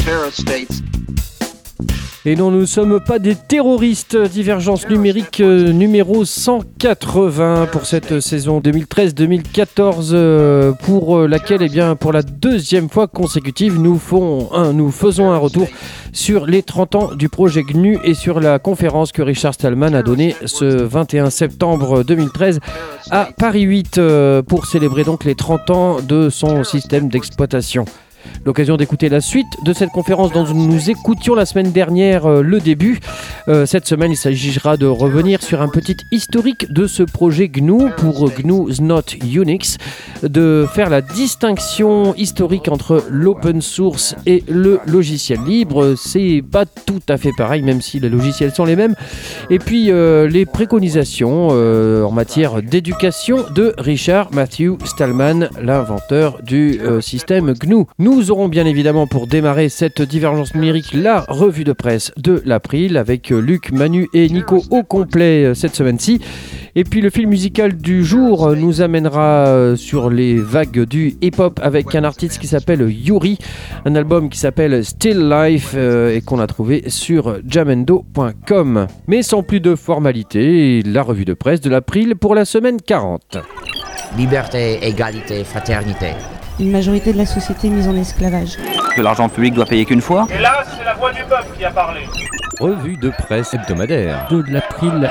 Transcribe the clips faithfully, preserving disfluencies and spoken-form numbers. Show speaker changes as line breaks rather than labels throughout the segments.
Et non, nous ne sommes pas des terroristes. Divergence numérique euh, numéro cent quatre-vingts pour cette saison deux mille treize deux mille quatorze, euh, pour euh, laquelle, eh bien, pour la deuxième fois consécutive, nous, font un, nous faisons un retour sur les trente ans du projet G N U et sur la conférence que Richard Stallman a donnée ce vingt et un septembre deux mille treize à Paris huit euh, pour célébrer donc les trente ans de son système d'exploitation. L'occasion d'écouter la suite de cette conférence dont nous écoutions la semaine dernière euh, le début. Euh, cette semaine, il s'agira de revenir sur un petit historique de ce projet G N U pour G N U is not Unix, de faire la distinction historique entre l'open source et le logiciel libre. C'est pas tout à fait pareil, même si les logiciels sont les mêmes. Et puis euh, les préconisations euh, en matière d'éducation de Richard Matthew Stallman, l'inventeur du euh, système G N U. Nous Nous aurons bien évidemment, pour démarrer cette divergence numérique, la revue de presse de l'April avec Luc, Manu et Nico au complet cette semaine-ci. Et puis le film musical du jour nous amènera sur les vagues du hip-hop avec un artiste qui s'appelle Yuri, un album qui s'appelle Still Life euh, et qu'on a trouvé sur jamendo point com. Mais sans plus de formalités, la revue de presse de l'April pour la semaine quarante.
Liberté, égalité, fraternité.
Une majorité de la société mise en esclavage.
Que l'argent public doit payer qu'une fois.
Et là, c'est la voix du peuple qui a parlé.
Revue de presse hebdomadaire de l'April.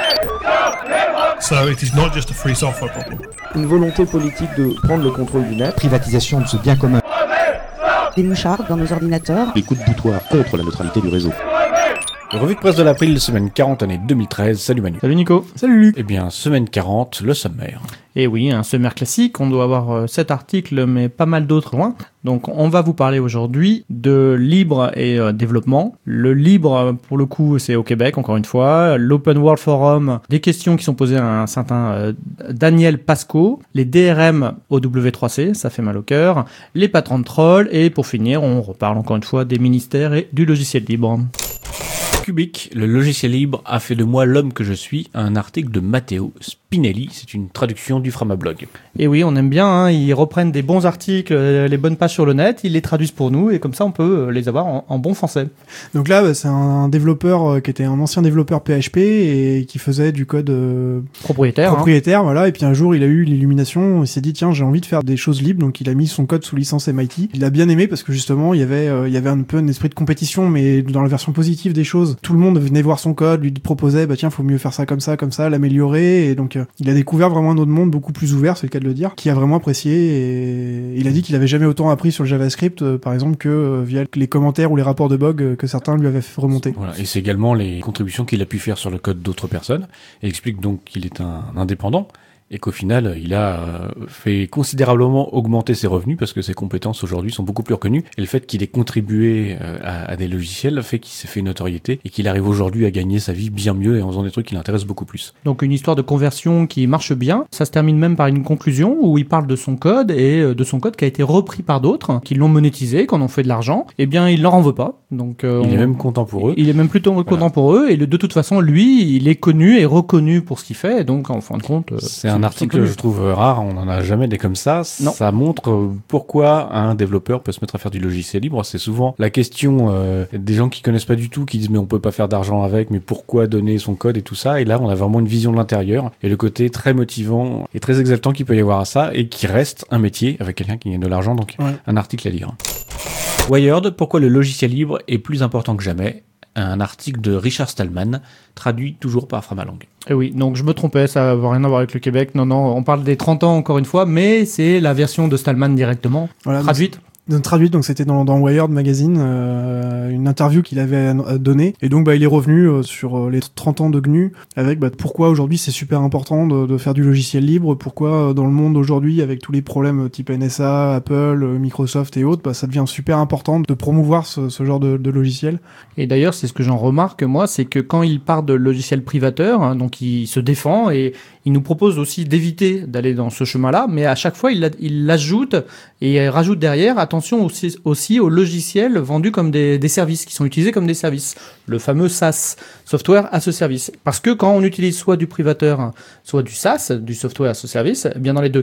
So it is not just a free software problem.
Une volonté politique de prendre le contrôle du net.
Privatisation de ce bien commun.
Des mouchards dans nos ordinateurs.
Des coups de boutoir contre la neutralité du réseau.
Revue de presse de l'April, semaine quarante, année deux mille treize. Salut Manu.
Salut Nico.
Salut Luc. Eh bien, semaine quarante, le sommaire.
Et oui, un sommaire classique. On doit avoir euh, sept articles, mais pas mal d'autres loin. Donc, on va vous parler aujourd'hui de libre et euh, développement. Le libre, pour le coup, c'est au Québec, encore une fois. L'Open World Forum, des questions qui sont posées à un certain euh, Daniel Pasco. Les D R M au W trois C, ça fait mal au cœur. Les patrons de trolls. Et pour finir, on reparle encore une fois des ministères et du logiciel libre.
Cubic, le logiciel libre a fait de moi l'homme que je suis, un article de Matteo Spinelli, c'est une traduction du Framablog.
Et oui, on aime bien, hein, ils reprennent des bons articles, les bonnes pages sur le net, ils les traduisent pour nous et comme ça on peut les avoir en, en bon français.
Donc là, bah, c'est un développeur euh, qui était un ancien développeur P H P et qui faisait du code euh,
propriétaire.
Propriétaire, hein. Voilà. Et puis un jour, il a eu l'illumination, il s'est dit tiens, j'ai envie de faire des choses libres, donc il a mis son code sous licence M I T. Il a bien aimé parce que justement, il y avait, euh, il y avait un peu un esprit de compétition, mais dans la version positive des choses. Tout le monde venait voir son code, lui proposait bah tiens, faut mieux faire ça comme ça, comme ça, l'améliorer. Et donc euh, il a découvert vraiment un autre monde beaucoup plus ouvert, c'est le cas de le dire, qui a vraiment apprécié. Et il a dit qu'il avait jamais autant appris sur le JavaScript, euh, par exemple, que euh, via les commentaires ou les rapports de bugs euh, que certains lui avaient fait remonter.
Voilà. Et c'est également les contributions qu'il a pu faire sur le code d'autres personnes. Il explique donc qu'il est un indépendant. Et qu'au final, il a fait considérablement augmenter ses revenus parce que ses compétences aujourd'hui sont beaucoup plus reconnues. Et le fait qu'il ait contribué à, à des logiciels fait qu'il s'est fait une notoriété et qu'il arrive aujourd'hui à gagner sa vie bien mieux et en faisant des trucs qui l'intéressent beaucoup plus.
Donc une histoire de conversion qui marche bien. Ça se termine même par une conclusion où il parle de son code et de son code qui a été repris par d'autres, qui l'ont monétisé, qui en ont fait de l'argent. Eh bien, il leur en veut pas. Donc, euh,
il
on...
est même content pour eux.
Il est même plutôt voilà. content pour eux. Et de toute façon, lui, il est connu et reconnu pour ce qu'il fait. Et donc, en fin de compte...
C'est un article que je trouve rare, on n'en a jamais des comme ça. Non. Ça montre pourquoi un développeur peut se mettre à faire du logiciel libre. C'est souvent la question euh, des gens qui connaissent pas du tout, qui disent mais on peut pas faire d'argent avec, mais pourquoi donner son code et tout ça. Et là, on a vraiment une vision de l'intérieur et le côté très motivant et très exaltant qu'il peut y avoir à ça et qui reste un métier avec quelqu'un qui gagne de l'argent. Donc, ouais. Un article à lire. Wired, pourquoi le logiciel libre est plus important que jamais. Un article de Richard Stallman, traduit toujours par Framalang.
Et oui, donc je me trompais, ça n'a rien à voir avec le Québec. Non, non, on parle des trente ans encore une fois, mais c'est la version de Stallman directement, voilà, traduite.
Traduite, donc c'était dans, dans Wired Magazine, euh, une interview qu'il avait donnée. Et donc bah, il est revenu euh, sur euh, les trente ans de G N U, avec bah, pourquoi aujourd'hui c'est super important de, de faire du logiciel libre, pourquoi euh, dans le monde aujourd'hui, avec tous les problèmes type N S A, Apple, euh, Microsoft et autres, bah, ça devient super important de promouvoir ce, ce genre de, de logiciel.
Et d'ailleurs, c'est ce que j'en remarque, moi, c'est que quand il part de logiciel privateur, hein, donc il se défend et il nous propose aussi d'éviter d'aller dans ce chemin-là, mais à chaque fois, il, il l'ajoute et il rajoute derrière, attention aussi, aussi aux logiciels vendus comme des, des services, qui sont utilisés comme des services. Le fameux SaaS, Software as a Service. Parce que quand on utilise soit du privateur, soit du SaaS, du Software as a Service, eh bien dans les deux cas,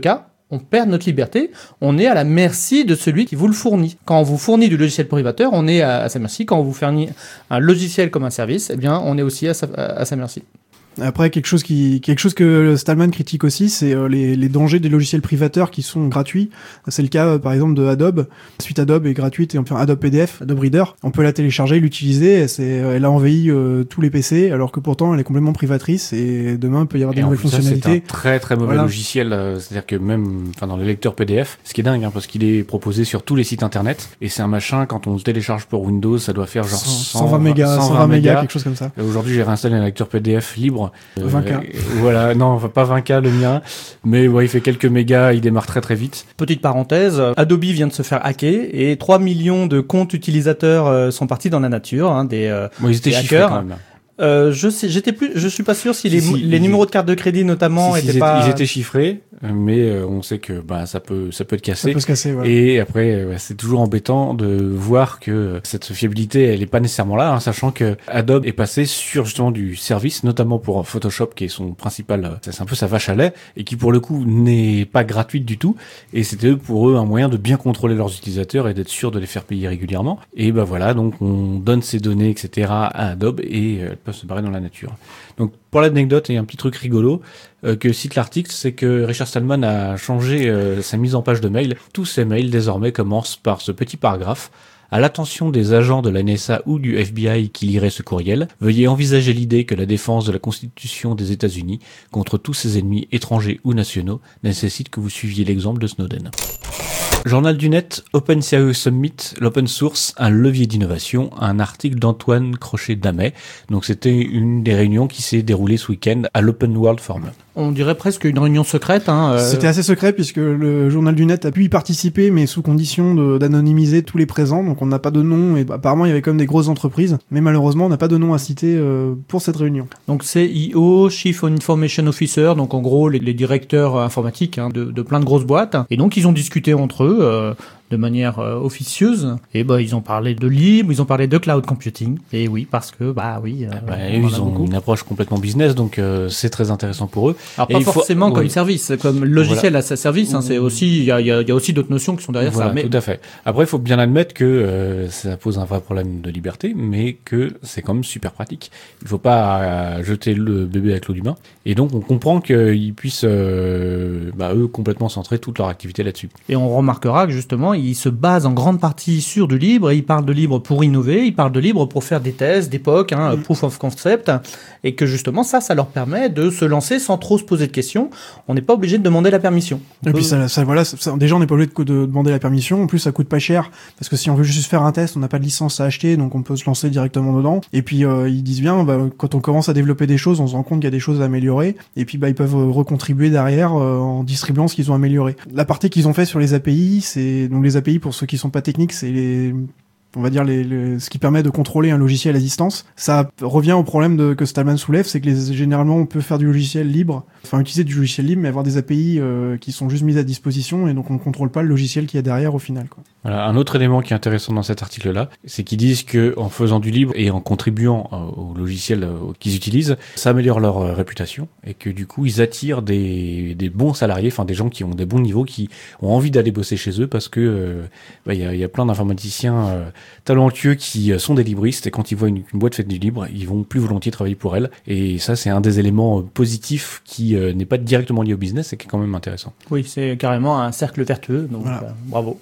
on perd notre liberté, on est à la merci de celui qui vous le fournit. Quand on vous fournit du logiciel privateur, on est à, à sa merci. Quand on vous fournit un logiciel comme un service, eh bien, on est aussi à sa, à, à sa merci.
Après, quelque chose qui, quelque chose que Stallman critique aussi, c'est euh, les, les dangers des logiciels privateurs qui sont gratuits. C'est le cas, euh, par exemple, de Adobe. La suite Adobe est gratuite, et enfin Adobe P D F, Adobe Reader. On peut la télécharger, l'utiliser. Elle, c'est, elle a envahi euh, tous les P C, alors que pourtant, elle est complètement privatrice. Et demain, il peut y avoir des
et
nouvelles
en plus,
fonctionnalités.
Ça, c'est un très très mauvais
voilà.
logiciel. Euh, c'est-à-dire que même, enfin, dans le lecteur P D F, ce qui est dingue, hein, parce qu'il est proposé sur tous les sites internet. Et c'est un machin, quand on le télécharge pour Windows, ça doit faire genre
cent vingt mégas, cent vingt mégas, quelque chose comme ça.
Et aujourd'hui, j'ai réinstallé un lecteur P D F libre. Euh,
vingt K.
Voilà, non, pas vingt K le mien, mais ouais, il fait quelques mégas, il démarre très très vite.
Petite parenthèse, Adobe vient de se faire hacker et trois millions de comptes utilisateurs euh, sont partis dans la nature, hein, des, euh,
bon, ils étaient
des
chiffrés
hackers.
quand même.
Euh, je sais, j'étais plus, je suis pas sûr si,
si
les,
si,
les
ils,
numéros de carte de crédit notamment
si, si,
étaient
ils
pas.
Étaient, ils étaient chiffrés, mais euh, on sait que bah ça peut, ça peut être cassé.
Ça peut se casser, ouais.
Et après, ouais, c'est toujours embêtant de voir que cette fiabilité, elle est pas nécessairement là, hein, sachant que Adobe est passé sur justement du service, notamment pour Photoshop, qui est son principal, c'est un peu sa vache à lait, et qui pour le coup n'est pas gratuite du tout. Et c'était pour eux un moyen de bien contrôler leurs utilisateurs et d'être sûr de les faire payer régulièrement. Et ben voilà, donc on donne ces données, et cetera à Adobe et elles peuvent se barrer dans la nature. Donc pour l'anecdote et un petit truc rigolo euh, que cite l'article, c'est que Richard Stallman a changé euh, sa mise en page de mail. Tous ses mails désormais commencent par ce petit paragraphe. À l'attention des agents de la N S A ou du F B I qui liraient ce courriel, veuillez envisager l'idée que la défense de la Constitution des États-Unis contre tous ses ennemis étrangers ou nationaux nécessite que vous suiviez l'exemple de Snowden. Journal du Net, Open C I O Summit, l'open source, un levier d'innovation, un article d'Antoine Crochet-Damet. Donc c'était une des réunions qui s'est déroulée ce week-end à l'Open World Forum.
On dirait presque une réunion secrète. Hein, euh...
C'était assez secret puisque le Journal du Net a pu y participer, mais sous condition de, d'anonymiser tous les présents. Donc on n'a pas de nom, et apparemment il y avait quand même des grosses entreprises, mais malheureusement on n'a pas de nom à citer euh, pour cette réunion.
Donc C I O, Chief Information Officer, donc en gros les, les directeurs informatiques hein, de, de plein de grosses boîtes. Et donc ils ont discuté entre eux euh, de manière euh, officieuse. Et bah ils ont parlé de libre, ils ont parlé de cloud computing. Et oui, parce que bah oui. Euh,
bah, ils ont
beaucoup.
une approche complètement business, donc euh, c'est très intéressant pour eux.
Alors
et
pas
il
forcément
faut...
comme
oui.
service, comme logiciel
voilà.
à sa service. Hein, c'est aussi il y a, y, a, y a aussi d'autres notions qui sont derrière
voilà,
ça. Mais
tout à fait. Après, il faut bien admettre que euh, ça pose un vrai problème de liberté, mais que c'est quand même super pratique. Il faut pas euh, jeter le bébé avec l'eau du bain. Et donc on comprend qu'ils puissent euh, bah, eux complètement centrer toute leur activité là-dessus.
Et on remarquera que justement ils se basent en grande partie sur du libre, et ils parlent de libre pour innover, ils parlent de libre pour faire des thèses d'époque, hein, mmh. proof of concept, et que justement ça, ça leur permet de se lancer sans trop se poser de questions. On n'est pas obligé de demander la permission. On
et
peut...
puis ça, ça voilà, ça, ça, déjà on n'est pas obligé de, de demander la permission. En plus, ça coûte pas cher parce que si on veut juste faire un test, on n'a pas de licence à acheter, donc on peut se lancer directement dedans. Et puis euh, ils disent bien, bah, quand on commence à développer des choses, on se rend compte qu'il y a des choses à améliorer. Et puis bah ils peuvent recontribuer derrière euh, en distribuant ce qu'ils ont amélioré. La partie qu'ils ont fait sur les A P I, c'est donc les A P I pour ceux qui sont pas techniques, c'est les on va dire les, les, ce qui permet de contrôler un logiciel à distance. Ça revient au problème de, que Stallman soulève, c'est que les, généralement on peut faire du logiciel libre, enfin utiliser du logiciel libre, mais avoir des A P I euh, qui sont juste mises à disposition, et donc on ne contrôle pas le logiciel qui est derrière au final, quoi.
Voilà, un autre élément qui est intéressant dans cet article-là, c'est qu'ils disent que en faisant du libre et en contribuant au logiciel qu'ils utilisent, ça améliore leur réputation, et que du coup ils attirent des, des bons salariés, enfin des gens qui ont des bons niveaux, qui ont envie d'aller bosser chez eux, parce que euh, bah, y a, y a plein d'informaticiens euh, talentueux qui sont des libristes, et quand ils voient une, une boîte faite du libre, ils vont plus volontiers travailler pour elle. Et ça, c'est un des éléments positifs qui euh, n'est pas directement lié au business et qui est quand même intéressant.
Oui, c'est carrément un cercle vertueux, donc voilà. euh, bravo.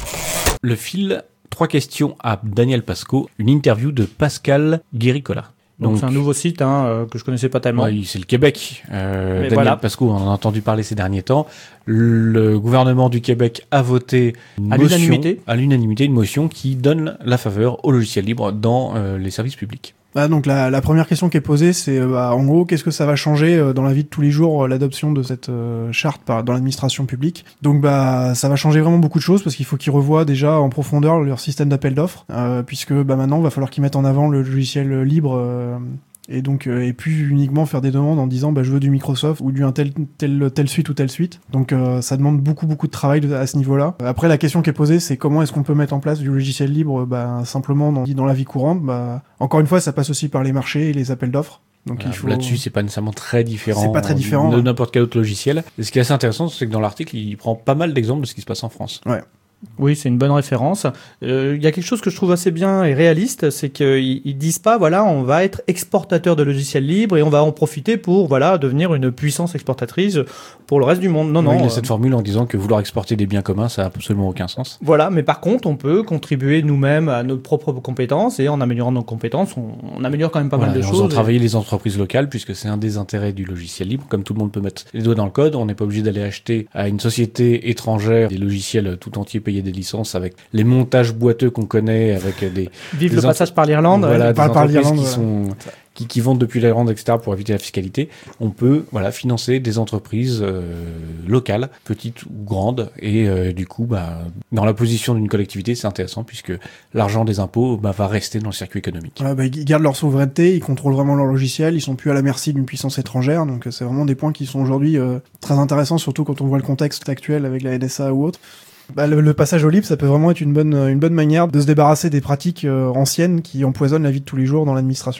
Le fil, trois questions à Daniel Pasco, une interview de Pascal Guéricola.
Donc, donc c'est un nouveau site hein, euh, que je connaissais pas tellement.
Oui, c'est le Québec. Euh, Daniel
voilà.
Pasco, on en a entendu parler ces derniers temps. Le gouvernement du Québec a voté une
à
motion,
l'unanimité.
à l'unanimité une motion qui donne la faveur au logiciel libre dans euh, les services publics.
Bah donc la, la première question qui est posée, c'est bah, en gros qu'est-ce que ça va changer euh, dans la vie de tous les jours euh, l'adoption de cette euh, charte par, dans l'administration publique. Donc bah ça va changer vraiment beaucoup de choses parce qu'il faut qu'ils revoient déjà en profondeur leur système d'appel d'offres euh, puisque bah maintenant il va falloir qu'ils mettent en avant le logiciel libre euh, et donc euh, et plus uniquement faire des demandes en disant bah je veux du Microsoft ou du un tel tel telle suite ou telle suite. Donc euh, ça demande beaucoup beaucoup de travail de, à ce niveau-là. Après la question qui est posée, c'est comment est-ce qu'on peut mettre en place du logiciel libre bah simplement dans, dans la vie courante. Bah encore une fois, ça passe aussi par les marchés et les appels d'offres. Donc
Voilà,
il faut...
Là-dessus, c'est pas nécessairement très différent,
C'est pas très différent,
de
ouais.
n'importe quel autre logiciel. Et ce qui est assez intéressant, c'est que dans l'article, il prend pas mal d'exemples de ce qui se passe en France.
Ouais.
Oui, c'est une bonne référence. Euh, Il y a quelque chose que je trouve assez bien et réaliste, c'est qu'ils ils disent pas, voilà, on va être exportateur de logiciels libres et on va en profiter pour, voilà, devenir une puissance exportatrice pour le reste du monde. Non,
Oui,
non.
il y a
euh,
cette formule en disant que vouloir exporter des biens communs, ça a absolument aucun sens.
Voilà, mais par contre, on peut contribuer nous-mêmes à nos propres compétences et en améliorant nos compétences, on, on améliore quand même pas
Voilà,
mal de
et en
choses.
faisant
et-
travailler les entreprises locales, puisque c'est un des intérêts du logiciel libre. Comme tout le monde peut mettre les doigts dans le code, on n'est pas obligé d'aller acheter à une société étrangère des logiciels tout entiers payés des licences avec les montages boiteux qu'on connaît, avec des...
Vive
des
le
ent-
passage par l'Irlande.
Voilà,
On
des
parle par
entreprises
l'Irlande,
qui
voilà.
sont... Qui, qui vendent depuis l'Irlande, et cetera, pour éviter la fiscalité. On peut, voilà, financer des entreprises euh, locales, petites ou grandes, et euh, du coup, bah, dans la position d'une collectivité, c'est intéressant puisque l'argent des impôts bah, va rester dans le circuit économique.
Ouais, bah, ils gardent leur souveraineté, ils contrôlent vraiment leur logiciel, ils sont plus à la merci d'une puissance étrangère, donc euh, c'est vraiment des points qui sont aujourd'hui euh, très intéressants, surtout quand on voit le contexte actuel avec la N S A ou autre. Bah, le, le passage au libre, ça peut vraiment être une bonne, une bonne manière de se débarrasser des pratiques euh, anciennes qui empoisonnent la vie de tous les jours dans l'administration.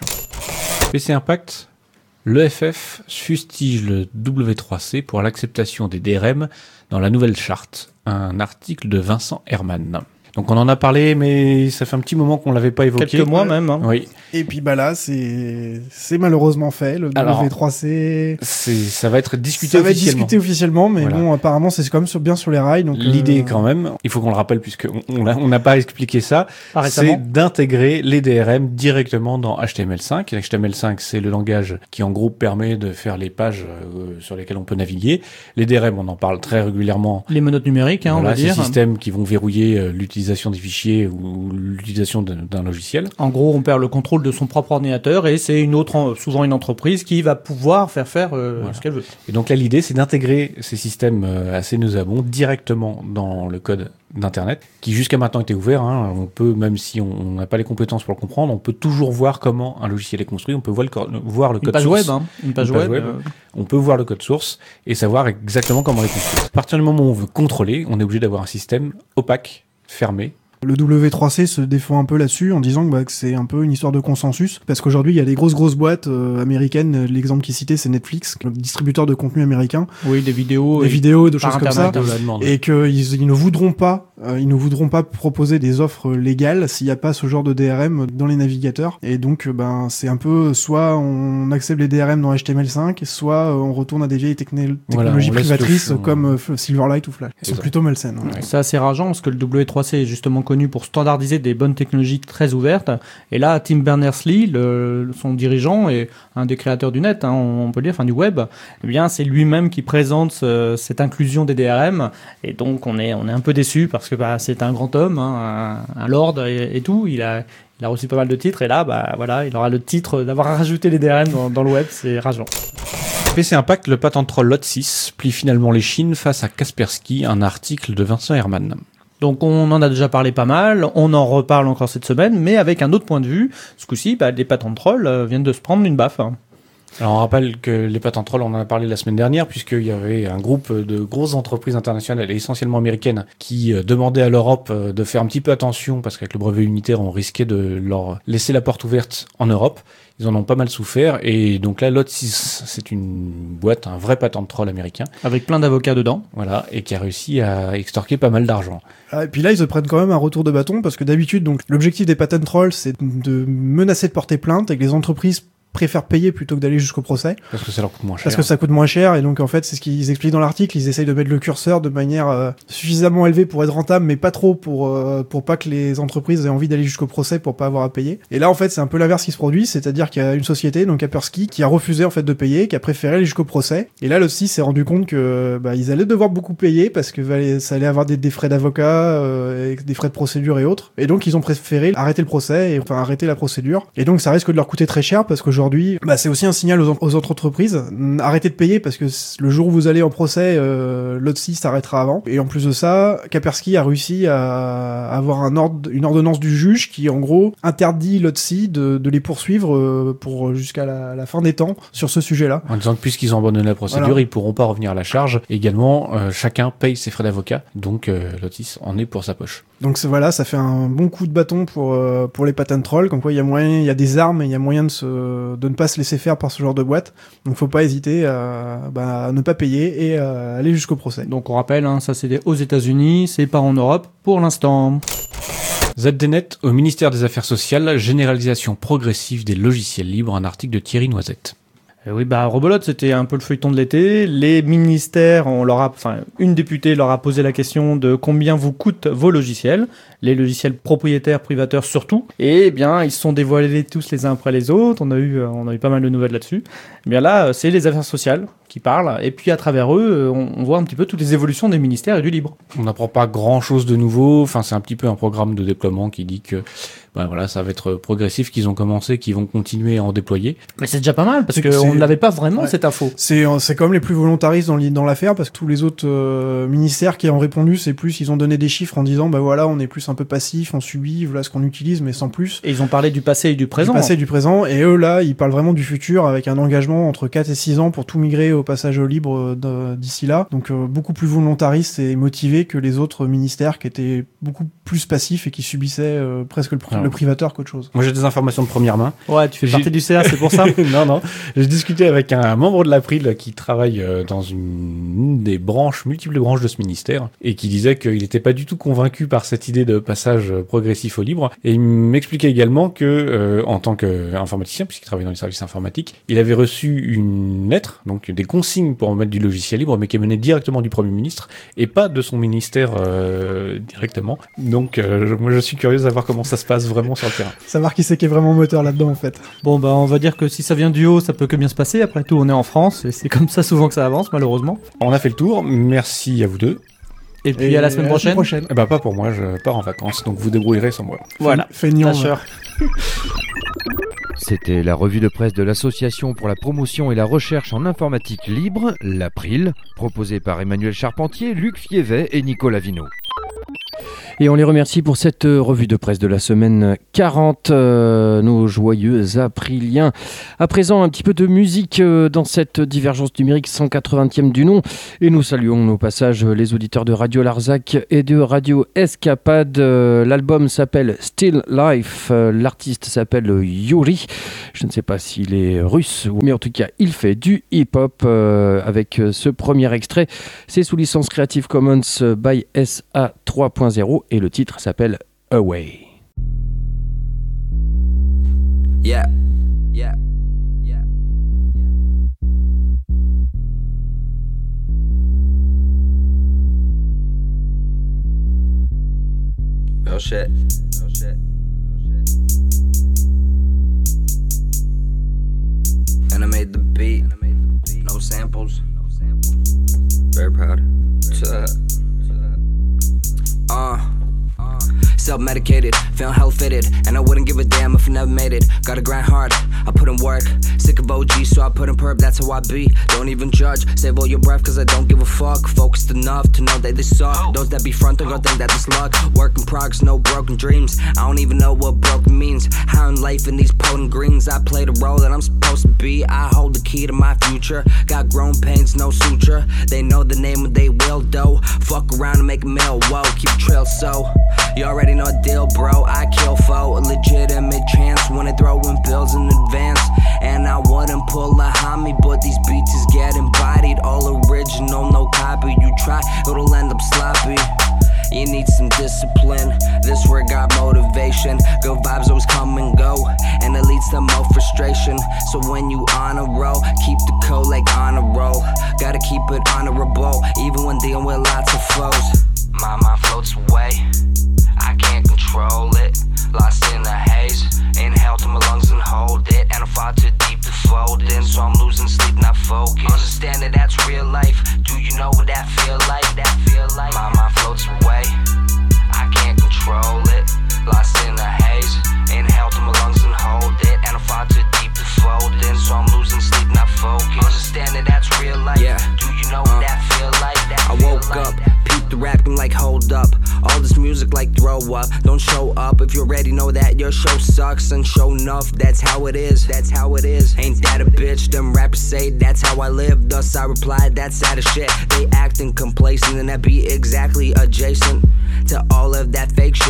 P C Impact, l'E F F fustige le W trois C pour l'acceptation des D R M dans la nouvelle charte. Un article de Vincent Herman. Donc on en a parlé, mais ça fait un petit moment qu'on l'avait pas évoqué.
Quelques mois même. Hein.
Oui.
Et puis bah là, c'est c'est malheureusement fait, le
Alors,
W trois C...
C'est, ça va être discuté
Ça va être
officiellement.
discuté officiellement, mais
Voilà.
bon, apparemment, c'est quand même sur, bien sur les rails. Donc,
L'idée,
euh,
quand même, il faut qu'on le rappelle puisque on l'a- on n'a pas expliqué ça,
Pas récemment.
c'est d'intégrer les D R M directement dans H T M L cinq. H T M L cinq, c'est le langage qui, en gros, permet de faire les pages euh, sur lesquelles on peut naviguer. Les D R M, on en parle très régulièrement.
Les menottes numériques, hein,
Voilà,
on va
ces
dire.
systèmes qui vont verrouiller euh, l'utilisation des fichiers ou l'utilisation d'un, d'un logiciel.
En gros, on perd le contrôle de son propre ordinateur et c'est une autre, souvent une entreprise qui va pouvoir faire faire euh,
Voilà.
ce qu'elle veut.
Et donc là, l'idée, c'est d'intégrer ces systèmes euh, assez nauséabonds directement dans le code d'Internet, qui jusqu'à maintenant était ouvert. Hein. On peut, même si on on n'a pas les compétences pour le comprendre, on peut toujours voir comment un logiciel est construit. On peut voir le, cor- voir le
Une
code
page
source.
web, hein. Une page
Une page
web.
web.
euh,
On peut voir le code source et savoir exactement comment il est construit. À partir du moment où on veut contrôler, on est obligé d'avoir un système opaque, fermé.
Le W trois C se défend un peu là-dessus en disant que, bah, que c'est un peu une histoire de consensus, parce qu'aujourd'hui, il y a des grosses grosses boîtes euh, américaines. L'exemple qui est cité, c'est Netflix, le distributeur de contenu américain,
Oui, des vidéos.
des
et-
vidéos, de
par
choses comme ça.
Internet,
de la demande.
Et qu'ils ils ne voudront pas, euh, ils ne voudront pas proposer des offres légales s'il n'y a pas ce genre de D R M dans les navigateurs. Et donc, euh, ben, c'est un peu soit on accepte les D R M dans H T M L cinq, soit euh, on retourne à des vieilles techné-
Voilà,
technologies
on laisse le
privatrices
champ.
comme euh, Silverlight ou Flash. Elles sont
Exact.
plutôt malsaines. Ouais.
Ouais.
C'est assez rageant parce que le W trois C est justement connu pour standardiser des bonnes technologies très ouvertes. Et là, Tim Berners-Lee, le, son dirigeant et un des créateurs du net, hein, on peut le dire, enfin du web, eh bien, c'est lui-même qui présente ce- cette inclusion des D R M. Et donc, on est, on est un peu déçu parce que bah, c'est un grand homme, hein, un, un lord et, et tout. Il a, il a reçu pas mal de titres et là, bah, voilà, il aura le titre d'avoir rajouté les D R M dans, dans le web. C'est rageant.
P C Impact, le patent troll Lot six plie finalement les chines face à Kaspersky, un article de Vincent Herman.
Donc on en a déjà parlé pas mal, on en reparle encore cette semaine, mais avec un autre point de vue. Ce coup-ci, bah, les patents de troll euh, viennent de se prendre une baffe. hein.
Alors on rappelle que les patents trolls, on en a parlé la semaine dernière, puisqu'il y avait un groupe de grosses entreprises internationales, et essentiellement américaines, qui euh, demandaient à l'Europe euh, de faire un petit peu attention, parce qu'avec le brevet unitaire, on risquait de leur laisser la porte ouverte en Europe. Ils en ont pas mal souffert, et donc là, Lot six, c'est une boîte, un vrai patent de troll américain,
Avec plein d'avocats dedans.
voilà, et qui a réussi à extorquer pas mal d'argent.
Ah, et puis là, ils se prennent quand même un retour de bâton parce que d'habitude, donc, l'objectif des patent trolls, c'est de menacer de porter plainte et que les entreprises préfèrent payer plutôt que d'aller jusqu'au procès
Parce que ça leur coûte moins cher.
parce que ça coûte moins cher et donc en fait c'est ce qu'ils expliquent dans l'article, ils essayent de mettre le curseur de manière euh, suffisamment élevée pour être rentable mais pas trop pour euh, pour pas que les entreprises aient envie d'aller jusqu'au procès pour pas avoir à payer. Et là en fait c'est un peu l'inverse qui se produit, c'est-à-dire qu'il y a une société donc Kaspersky qui a refusé en fait de payer, qui a préféré aller jusqu'au procès. Et là le C I S s'est rendu compte que bah, ils allaient devoir beaucoup payer parce que va- ça allait avoir des, des frais d'avocat, euh, et des frais de procédure et autres. Et donc ils ont préféré arrêter le procès et enfin arrêter la procédure. Et donc ça risque de leur coûter très cher parce qu'aujourd'hui bah, c'est aussi un signal aux, en- aux autres entreprises. Mm, Arrêtez de payer parce que c- le jour où vous allez en procès, euh, l'autre C I S s'arrêtera avant. Et en plus de ça, Kaspersky a réussi à avoir un ordre, une ordonnance du juge qui en gros interdit l'autre C I S de, de les poursuivre euh, pour jusqu'à la, la fin des temps sur ce sujet-là.
En disant que puisqu'ils ont abandonné la procédure,
Voilà.
ils pourront pas revenir à la charge. Également, euh, chacun paye ses frais d'avocat, donc euh, Lotis en est pour sa poche.
Donc c'est- voilà, ça fait un bon coup de bâton pour euh, pour les patent trolls. Comme quoi il y a moyen, il y a des armes et il y a moyen de se de, de ne pas se laisser faire par ce genre de boîte. Donc faut pas hésiter à, bah, à ne pas payer et à aller jusqu'au procès.
Donc on rappelle, hein, ça c'est aux États-Unis, c'est pas en Europe pour l'instant.
Z D Net au ministère des Affaires sociales, généralisation progressive des logiciels libres, un article de Thierry Noisette.
Et oui, bah Rebolote, c'était un peu le feuilleton de l'été. Les ministères, on leur a, enfin, une députée leur a posé la question de combien vous coûtent vos logiciels, les logiciels propriétaires, privateurs surtout. Et eh bien, ils se sont dévoilés tous les uns après les autres. On a eu, on a eu pas mal de nouvelles là-dessus. Et bien là, c'est les affaires sociales qui parlent. Et puis à travers eux, on, on voit un petit peu toutes les évolutions des ministères et du libre.
On n'apprend pas grand-chose de nouveau. Enfin, c'est un petit peu un programme de déploiement qui dit que ben voilà, ça va être progressif, qu'ils ont commencé, qu'ils vont continuer à en déployer.
Mais c'est déjà pas mal, parce qu'on ne l'avait pas vraiment, ouais, cette info.
C'est, c'est comme les plus volontaristes dans, dans l'affaire, parce que tous les autres euh, ministères qui ont répondu, c'est plus, ils ont donné des chiffres en disant, bah voilà, on est plus un peu passif, on subit, voilà ce qu'on utilise, mais sans plus.
Et ils ont parlé du passé et du présent.
Du passé et du présent, et eux là, ils parlent vraiment du futur, avec un engagement entre quatre et six ans pour tout migrer au passage au libre de, d'ici là. Donc euh, beaucoup plus volontariste et motivé que les autres ministères qui étaient beaucoup plus passifs et qui subissaient euh, presque le,
Alors,
le privateur qu'autre chose.
Moi j'ai des informations de première main.
Ouais, tu fais
j'ai...
partie du C A, c'est pour ça.
Non, non. J'ai discuté avec un membre de l'April qui travaille dans une, une des branches, multiples branches de ce ministère, et qui disait qu'il n'était pas du tout convaincu par cette idée de passage progressif au libre. Et il m'expliquait également que, euh, en tant qu'informaticien, puisqu'il travaille dans les services informatiques, il avait reçu une lettre, donc des consignes pour mettre du logiciel libre, mais qui émanait directement du Premier ministre et pas de son ministère euh, directement. Donc, euh, moi, je suis curieux de savoir comment ça se passe vraiment sur le terrain.
Savoir qui c'est qui est vraiment moteur là-dedans, en fait.
Bon, bah, on va dire que si ça vient du haut, ça peut que bien se passer. Après tout, on est en France et c'est comme ça souvent que ça avance, malheureusement.
On a fait le tour. Merci à vous deux.
Et puis et à la semaine prochaine.
prochaine.
Eh bah, pas pour moi, je pars en vacances, donc vous débrouillerez sans moi.
Voilà.
Feignant.
C'était la revue de presse de l'Association pour la promotion et la recherche en informatique libre, l'April, proposée par Emmanuel Charpentier, Luc Fievet et Nicolas Vino.
Et on les remercie pour cette revue de presse de la semaine quarante, euh, nos joyeux apriliens. À présent, un petit peu de musique euh, dans cette divergence numérique cent quatre-vingtième du nom. Et nous saluons au passage les auditeurs de Radio Larzac et de Radio Escapade. Euh, l'album s'appelle Still Life, euh, l'artiste s'appelle Yuri. Je ne sais pas s'il est russe, mais en tout cas, il fait du hip-hop euh, avec ce premier extrait. C'est sous licence Creative Commons by S A trois point zéro. Et le titre s'appelle Away.
Yeah, yeah, yeah, yeah. Real shit, real shit, real shit. And I made the beat, no samples, no samples. Very proud. Uh, uh, self-medicated, feeling hell fitted, and I wouldn't give a damn if I never made it. Gotta grind hard, I put in work. Sick of O G, so I put in perp, that's how I be. Don't even judge, save all your breath, cause I don't give a fuck. Focused enough to know that they suck. Those that be frontin' gon' think that this luck. Work in progress, no broken dreams. I don't even know what broken means. How in life in these potent greens, I play the role that I'm supposed to be. I hold the key to my future. Got grown pains, no suture. They know the name of they will, though. Fuck around and make a meal, whoa, keep trail so. You already know the deal, bro. I kill foe, a legitimate chance when they throwin' bills in advance. And I wouldn't pull a homie, but these beats is getting bodied. All original, no copy. You try, it'll end up sloppy. You need some discipline, this where got motivation. Good vibes always come and go, and it leads to more frustration. So when you on a roll, keep the code like on a roll. Gotta keep it honorable, even when dealing with lots of foes. My mind floats away, I can't control it. Lost in the haze, inhale to my lungs and hold it. And I fall too deep to fold in, so I'm losing sleep, not focus. Understand that that's real life, do you know what that feel like? That feel like my mind floats away, I can't control it. Lost in the haze, inhale to my lungs and hold it. And I fall too deep to fold in, so I'm losing sleep, not focus. Understand that that's real life, yeah. Do you know what uh, that feel like? That I feel woke like? Up, peeped the rapping like hold up. All this music like throw up. Don't show up if you already know that your show sucks. And show enough, that's how it is. That's how it is. Ain't that a bitch? Them rappers say that's how I live. Thus I replied, that's sad as shit. They acting complacent and that be exactly adjacent to all of that fake shit.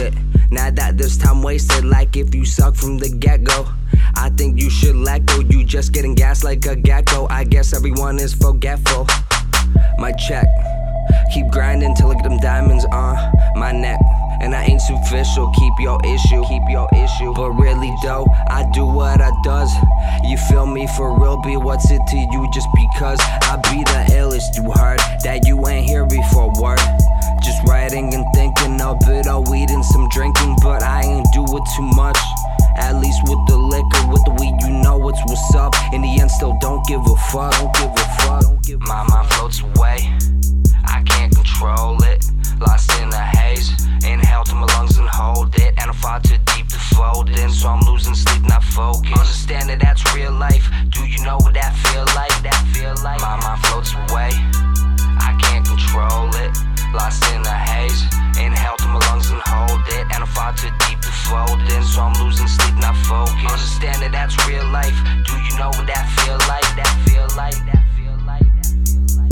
Now that there's time wasted, like if you suck from the get-go, I think you should let go. You just getting gas like a gecko. I guess everyone is forgetful. My check, keep grinding till I get them diamonds on my neck. And I ain't superficial, keep your issue, keep your issue. But really though, I do what I does. You feel me for real, be what's it to you just because I be the illest. You heard that you ain't here before word. Just writing and thinking, a bit of weed and some drinking, but I ain't do it too much. At least with the liquor, with the weed, you know what's what's up. In the end, still don't give a fuck, don't give a fuck. Don't give My mind floats away, I can't control it. Lost in the haze, inhale to my lungs and hold it. And I fall too deep to fold in, so I'm losing sleep, not focus. Understand that that's real life, do you know what that feel like? That feel like my mind floats away, I can't control it. Lost in the haze, inhale to my lungs and hold it. And I fall too deep to fold in, so I'm losing sleep, not focus. Understand that that's real life, do you know what that feel like? That feel like, that feel like, that feel like.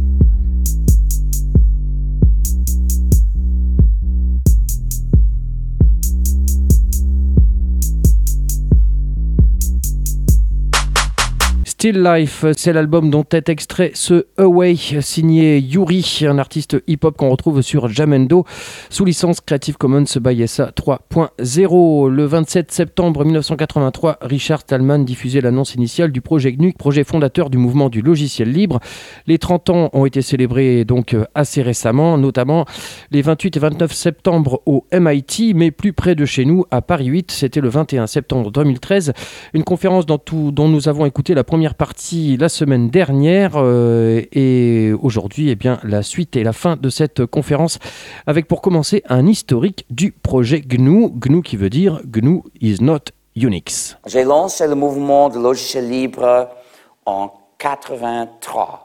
Still Life, c'est l'album dont est extrait ce Away, signé Yuri, un artiste hip-hop qu'on retrouve sur Jamendo, sous licence Creative Commons by S A trois point zéro. Le vingt-sept septembre mille neuf cent quatre-vingt-trois, Richard Stallman diffusait l'annonce initiale du projet G N U, projet fondateur du mouvement du logiciel libre. Les trente ans ont été célébrés donc assez récemment, notamment les vingt-huit et vingt-neuf septembre au M I T, mais plus près de chez nous, à Paris huit, c'était le vingt et un septembre deux mille treize. Une conférence dans tout, dont nous avons écouté la première partie la semaine dernière euh, et aujourd'hui eh bien, la suite et la fin de cette conférence avec pour commencer un historique du projet G N U, G N U qui veut dire G N U is not Unix.
J'ai lancé le mouvement de logiciel libre en quatre-vingt-trois,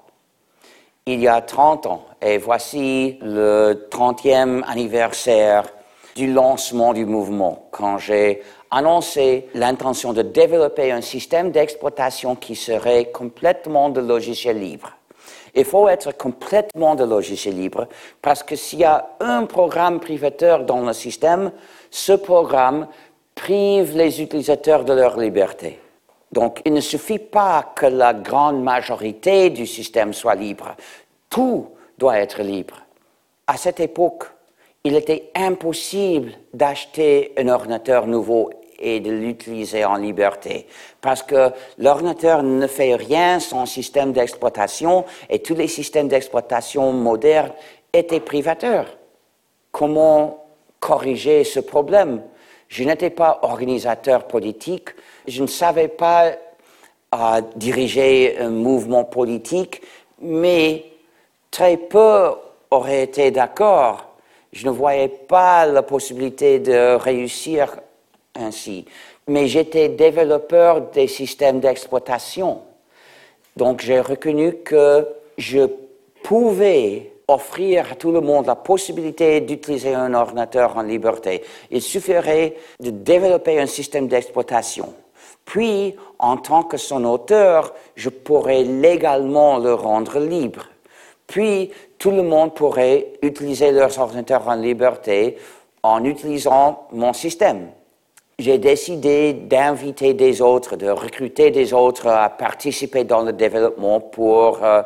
il y a trente ans, et voici le trentième anniversaire du lancement du mouvement, quand j'ai annoncé l'intention de développer un système d'exploitation qui serait complètement de logiciel libre. Il faut être complètement de logiciel libre parce que s'il y a un programme privateur dans le système, ce programme prive les utilisateurs de leur liberté. Donc, il ne suffit pas que la grande majorité du système soit libre. Tout doit être libre. À cette époque, il était impossible d'acheter un ordinateur nouveau et de l'utiliser en liberté. Parce que l'ordinateur ne fait rien sans système d'exploitation et tous les systèmes d'exploitation modernes étaient privateurs. Comment corriger ce problème? Je n'étais pas organisateur politique, je ne savais pas euh, diriger un mouvement politique, mais très peu auraient été d'accord. Je ne voyais pas la possibilité de réussir ainsi. Mais j'étais développeur des systèmes d'exploitation. Donc j'ai reconnu que je pouvais offrir à tout le monde la possibilité d'utiliser un ordinateur en liberté. Il suffirait de développer un système d'exploitation. Puis, en tant que son auteur, je pourrais légalement le rendre libre. Puis, tout le monde pourrait utiliser leurs ordinateurs en liberté en utilisant mon système. J'ai décidé d'inviter des autres, de recruter des autres à participer dans le développement pour euh,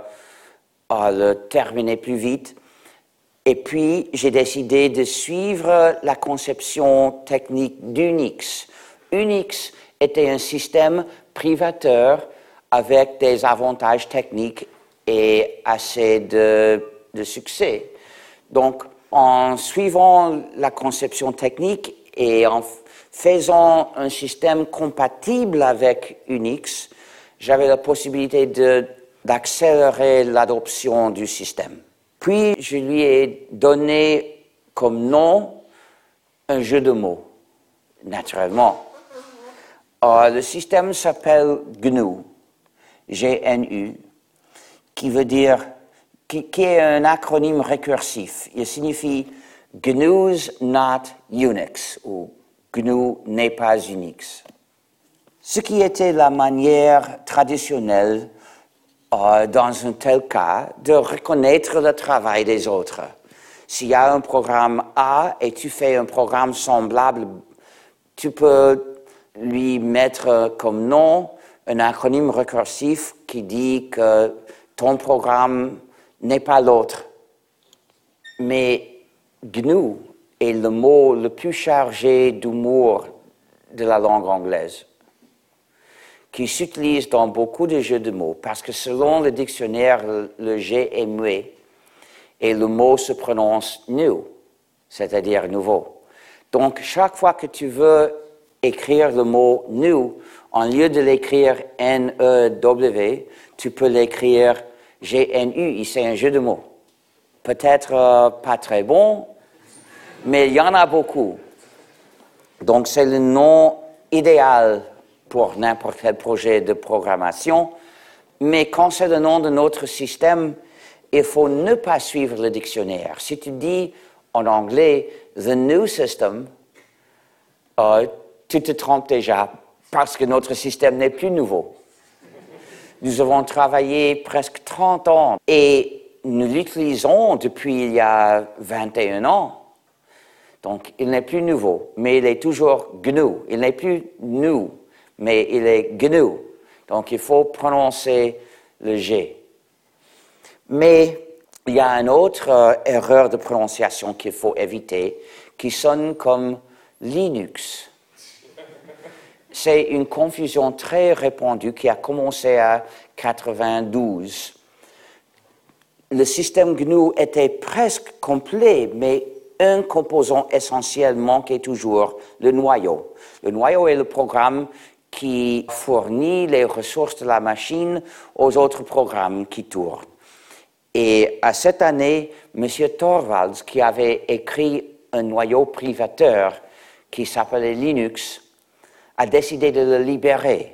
à le terminer plus vite. Et puis, j'ai décidé de suivre la conception technique d'Unix. Unix était un système privateur avec des avantages techniques et assez de, de succès. Donc, en suivant la conception technique et en faisant un système compatible avec Unix, j'avais la possibilité de, d'accélérer l'adoption du système. Puis, je lui ai donné comme nom un jeu de mots, naturellement. Euh, le système s'appelle G N U, G N U, qui veut dire, qui, qui est un acronyme récursif. Il signifie G N U's not Unix, ou G N U n'est pas Unix. Ce qui était la manière traditionnelle, euh, dans un tel cas, de reconnaître le travail des autres. S'il y a un programme A et tu fais un programme semblable, tu peux lui mettre comme nom un acronyme récursif qui dit que ton programme n'est pas l'autre. Mais G N U est le mot le plus chargé d'humour de la langue anglaise, qui s'utilise dans beaucoup de jeux de mots, parce que selon le dictionnaire, le, le G est muet et le mot se prononce new, c'est-à-dire nouveau. Donc, chaque fois que tu veux écrire le mot new, en lieu de l'écrire N E W, tu peux l'écrire G N U, c'est un jeu de mots. Peut-être euh, pas très bon, mais il y en a beaucoup. Donc, c'est le nom idéal pour n'importe quel projet de programmation, mais quand c'est le nom de notre système, il faut ne pas suivre le dictionnaire. Si tu dis en anglais « the new system euh, », tu te trompes déjà, parce que notre système n'est plus nouveau. Nous avons travaillé presque trente ans et nous l'utilisons depuis il y a vingt et un ans. Donc, il n'est plus nouveau, mais il est toujours G N U. Il n'est plus new, mais il est G N U. Donc, il faut prononcer le G. Mais il y a une autre euh, erreur de prononciation qu'il faut éviter, qui sonne comme Linux. C'est une confusion très répandue qui a commencé à quatre-vingt-douze. Le système G N U était presque complet, mais un composant essentiel manquait toujours, le noyau. Le noyau est le programme qui fournit les ressources de la machine aux autres programmes qui tournent. Et à cette année, M. Torvalds, qui avait écrit un noyau privateur qui s'appelait Linux, a décidé de le libérer.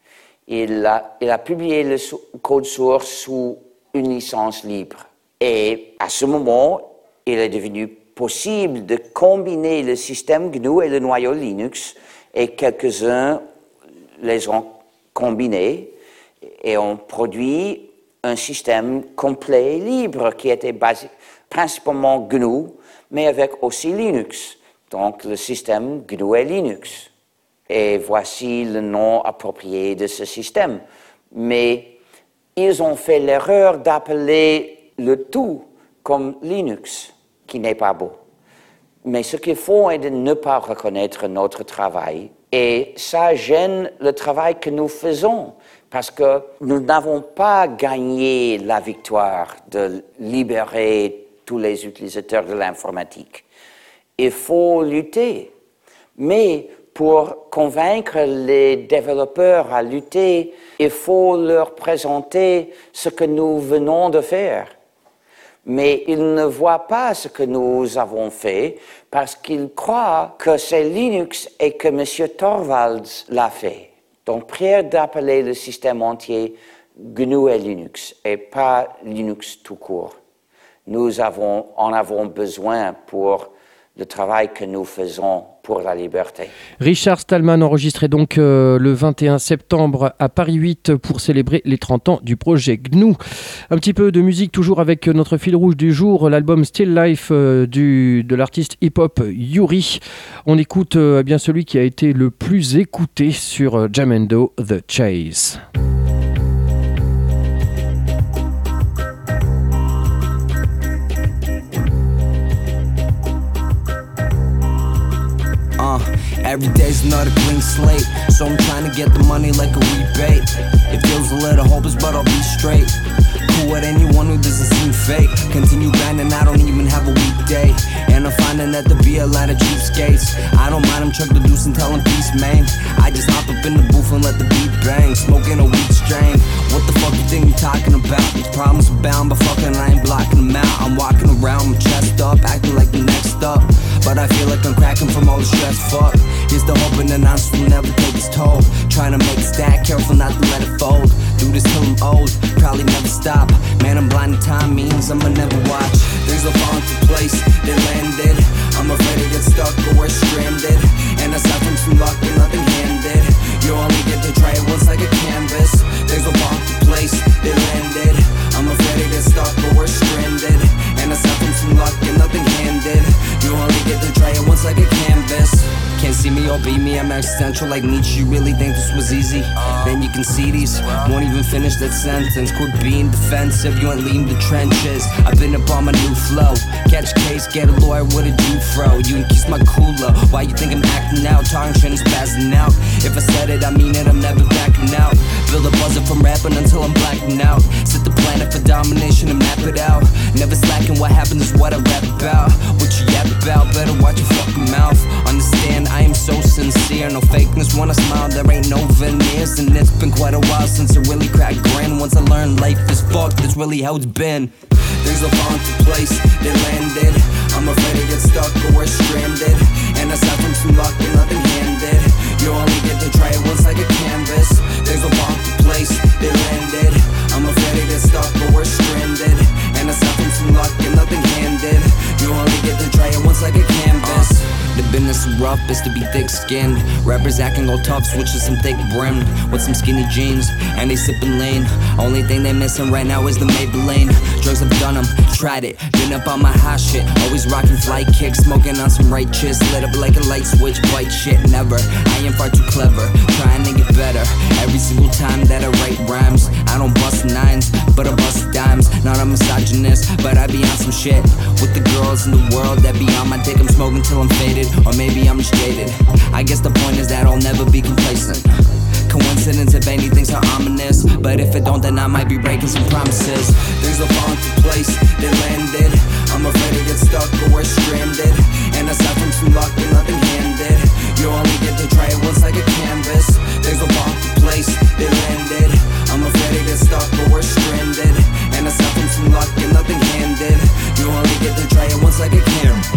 Il a, il a publié le code source sous une licence libre. Et à ce moment, il est devenu possible de combiner le système G N U et le noyau Linux, et quelques-uns les ont combinés et ont produit un système complet et libre qui était basé principalement G N U, mais avec aussi Linux. Donc le système G N U est Linux. Et voici le nom approprié de ce système. Mais ils ont fait l'erreur d'appeler le tout comme Linux, qui n'est pas beau. Mais ce qu'il faut est de ne pas reconnaître notre travail. Et ça gêne le travail que nous faisons, parce que nous n'avons pas gagné la victoire de libérer tous les utilisateurs de l'informatique. Il faut lutter. Mais pour convaincre les développeurs à lutter, il faut leur présenter ce que nous venons de faire. Mais ils ne voient pas ce que nous avons fait parce qu'ils croient que c'est Linux et que M. Torvalds l'a fait. Donc, prière d'appeler le système entier G N U et Linux et pas Linux tout court. Nous avons, en avons besoin pour le travail que nous faisons pour la liberté.
Richard Stallman enregistrait donc euh, le vingt et un septembre à Paris huit pour célébrer les trente ans du projet G N U. Un petit peu de musique toujours avec notre fil rouge du jour, l'album Still Life euh, du, de l'artiste hip-hop Yuri. On écoute euh, bien celui qui a été le plus écouté sur euh, Jamendo, The Chase.
Every day's another clean slate, so I'm trying to get the money like a rebate. It feels a little hopeless, but I'll be straight. Cool with anyone who doesn't seem fake. Continue grinding, I don't even have a weekday. And I'm finding that there be a lot of cheapskates. I don't mind them, chuck the deuce and tell them peace, man. I just hop up in the booth and let the beat bang. Smoking a weed strain. What the fuck you think I'm talking about? These problems are bound, but fucking I ain't blocking them out. I'm walking around, my chest up, acting like the next up. But I feel like I'm cracking from all the stress, fuck. Here's the hope and the nonsense will never take its toll. Trying to make a stack, careful not to let it fold. Do this till I'm old, probably never stop. Man, I'm blind to time, means I'ma never watch. Things will fall into place, they landed. I'm afraid to get stuck or we're stranded. And aside from some luck and nothing handed, you only get to try it once like a canvas. Things will fall into place, they landed. I'm afraid to get stuck or we're stranded. And aside from some luck and nothing handed, existential like Nietzsche. You really think this was easy? Then you can see these. Won't even finish that sentence. Quit being defensive, you ain't leaving the trenches. I've been up on my new flow. Catch a case, get a lawyer, what did you throw? You ain't kiss my cooler. Why you think I'm acting out? Talking shit is passing out. If I said it, I mean it, I'm never backing out. Build a buzzer from rapping until I'm blacking out. Set the planet for domination and map it out. Never slacking, what happens is what I rap about. What you yap about, better watch your fucking mouth. Understand, I am so sincere. No fakeness when I smile, there ain't no veneers. And it's been quite a while since I really cracked grin. Once I learned life is fucked, that's really how it's been. Things will fall into place, they landed. I'm afraid to get stuck or we're stranded. And aside from some luck and nothing handed, you only get to try it once like a canvas. Things will fall into place, they landed. I'm afraid to get stuck or we're stranded. And aside from some luck and nothing handed, you only get to try it once like a canvas. The business is rough, is to be thick-skinned. Rappers acting all tough, switch to some thick-brimmed with some skinny jeans, and they sippin' lean. Only thing they missing right now is the Maybelline. Drugs have done them, tried it, been up on my hot shit. Always rocking flight kicks, smoking on some right chicks. Lit up like a light switch, white shit, never. I am far too clever, trying to get better. Every single time that I write rhymes, I don't bust nines, but I bust dimes. Not a misogynist, but I be on some shit. With the girls in the world that be on my dick, I'm smoking till I'm faded. Or maybe I'm just jaded. I guess the point is that I'll never be complacent. Coincidence if anything's so ominous, but if it don't then I might be breaking some promises. Things will fall into place, they landed. I'm afraid to get stuck or we're stranded. And aside from some luck and nothing handed, you only get to try it once like a canvas. Things will fall into place, they landed. I'm afraid to get stuck or we're stranded. And aside from some luck and nothing handed, you only get to try it once like a canvas.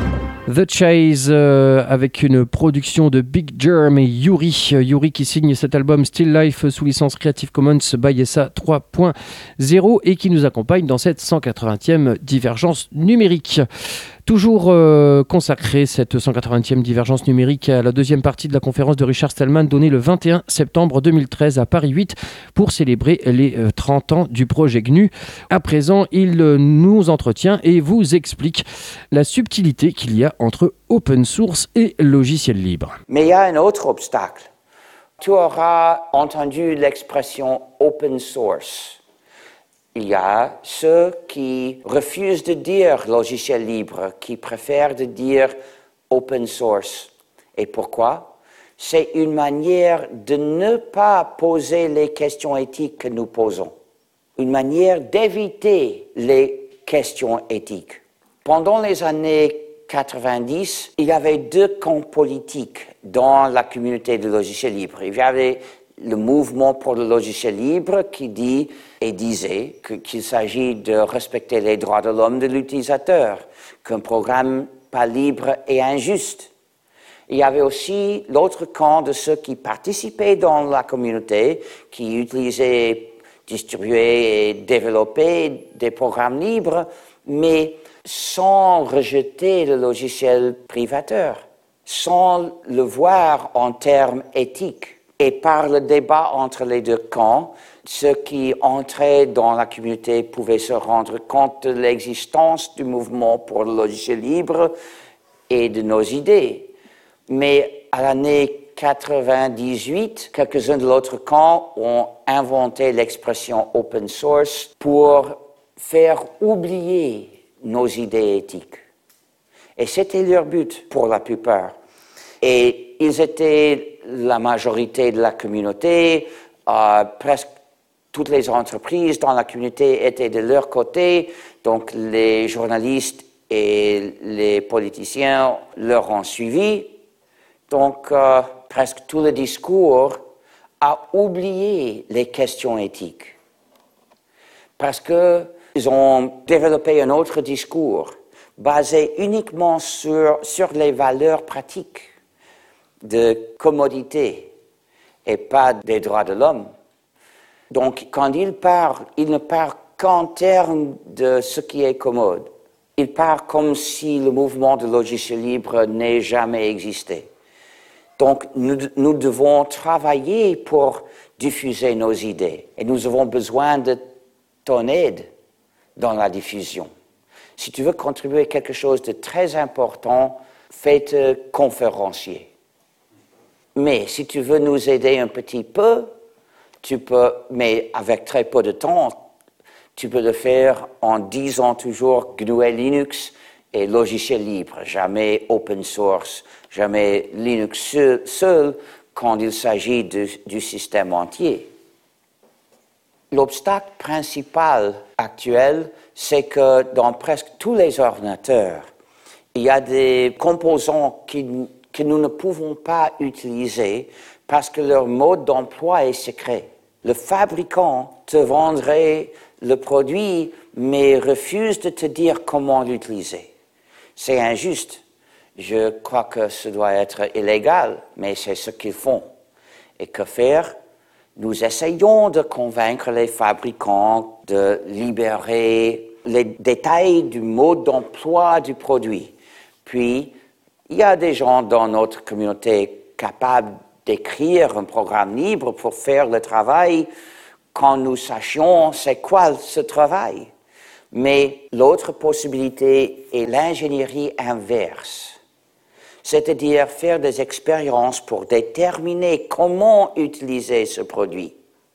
The Chase euh, avec une production de Big Germ et Yuri. Yuri qui signe cet album Still Life sous licence Creative Commons by S A trois point zéro et qui nous accompagne dans cette cent quatre-vingtième divergence numérique. Toujours euh, consacré cette cent quatre-vingtième divergence numérique à la deuxième partie de la conférence de Richard Stallman donnée le vingt et un septembre deux mille treize à Paris huit pour célébrer les euh, trente ans du projet G N U. À présent, il euh, nous entretient et vous explique la subtilité qu'il y a entre open source et logiciel libre.
Mais il y a un autre obstacle. Tu auras entendu l'expression open source. Il y a ceux qui refusent de dire logiciel libre, qui préfèrent de dire open source. Et pourquoi? C'est une manière de ne pas poser les questions éthiques que nous posons. Une manière d'éviter les questions éthiques. Pendant les années quatre-vingt-dix, il y avait deux camps politiques dans la communauté de logiciels libres. Il y avait le mouvement pour le logiciel libre qui dit et disait que, qu'il s'agit de respecter les droits de l'homme de l'utilisateur, qu'un programme pas libre est injuste. Il y avait aussi l'autre camp de ceux qui participaient dans la communauté, qui utilisaient, distribuaient et développaient des programmes libres, mais sans rejeter le logiciel privateur, sans le voir en termes éthiques. Et par le débat entre les deux camps, ceux qui entraient dans la communauté pouvaient se rendre compte de l'existence du mouvement pour le logiciel libre et de nos idées. Mais à l'année quatre-vingt-dix-huit, quelques-uns de l'autre camp ont inventé l'expression open source pour faire oublier nos idées éthiques. Et c'était leur but pour la plupart. Et ils étaient la majorité de la communauté, euh, presque toutes les entreprises dans la communauté étaient de leur côté, donc les journalistes et les politiciens leur ont suivi. Donc euh, presque tout le discours a oublié les questions éthiques. Parce qu'ils ont développé un autre discours basé uniquement sur, sur les valeurs pratiques de commodité et pas des droits de l'homme. Donc, quand il parle, il ne parle qu'en termes de ce qui est commode. Il parle comme si le mouvement de logiciel libre n'ait jamais existé. Donc, nous, nous devons travailler pour diffuser nos idées. Et nous avons besoin de ton aide dans la diffusion. Si tu veux contribuer à quelque chose de très important, fais-te conférencier. Mais si tu veux nous aider un petit peu, tu peux, mais avec très peu de temps, tu peux le faire en disant toujours G N U Linux et logiciel libre, jamais open source, jamais Linux seul, seul quand il s'agit de, du système entier. L'obstacle principal actuel, c'est que dans presque tous les ordinateurs, il y a des composants qui, que nous ne pouvons pas utiliser parce que leur mode d'emploi est secret. Le fabricant te vendrait le produit, mais refuse de te dire comment l'utiliser. C'est injuste. Je crois que ce doit être illégal, mais c'est ce qu'ils font. Et que faire? Nous essayons de convaincre les fabricants de libérer les détails du mode d'emploi du produit. Puis, il y a des gens dans notre communauté capables d'écrire un programme libre pour faire le travail quand nous sachions c'est quoi ce travail. Mais l'autre possibilité est l'ingénierie inverse, c'est-à-dire faire des expériences pour déterminer comment utiliser ce produit.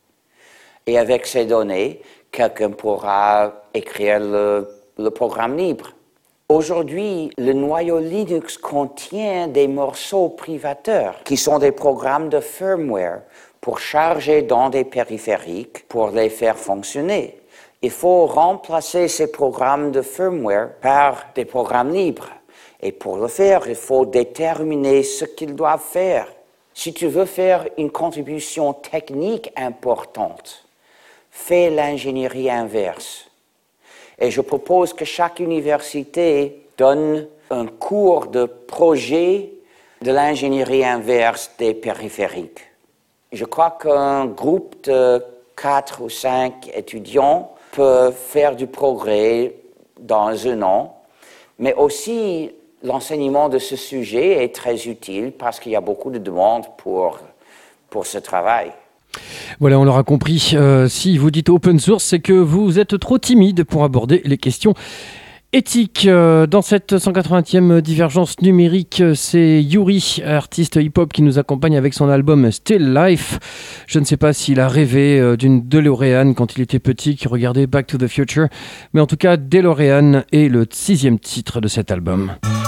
Et avec ces données, quelqu'un pourra écrire le, le programme libre. Aujourd'hui, le noyau Linux contient des morceaux privateurs qui sont des programmes de firmware pour charger dans des périphériques pour les faire fonctionner. Il faut remplacer ces programmes de firmware par des programmes libres. Et pour le faire, il faut déterminer ce qu'ils doivent faire. Si tu veux faire une contribution technique importante, fais l'ingénierie inverse. Et je propose que chaque université donne un cours de projet de l'ingénierie inverse des périphériques. Je crois qu'un groupe de quatre ou cinq étudiants peut faire du progrès dans un an, mais aussi l'enseignement de ce sujet est très utile parce qu'il y a beaucoup de demandes pour, pour ce travail.
Voilà, on l'aura compris. Euh, si vous dites open source, c'est que vous êtes trop timide pour aborder les questions éthiques. Euh, dans cette cent quatre-vingtième divergence numérique, c'est Yuri, artiste hip-hop, qui nous accompagne avec son album Still Life. Je ne sais pas s'il a rêvé euh, d'une DeLorean quand il était petit, qui regardait Back to the Future, mais en tout cas, DeLorean est le sixième titre de cet album.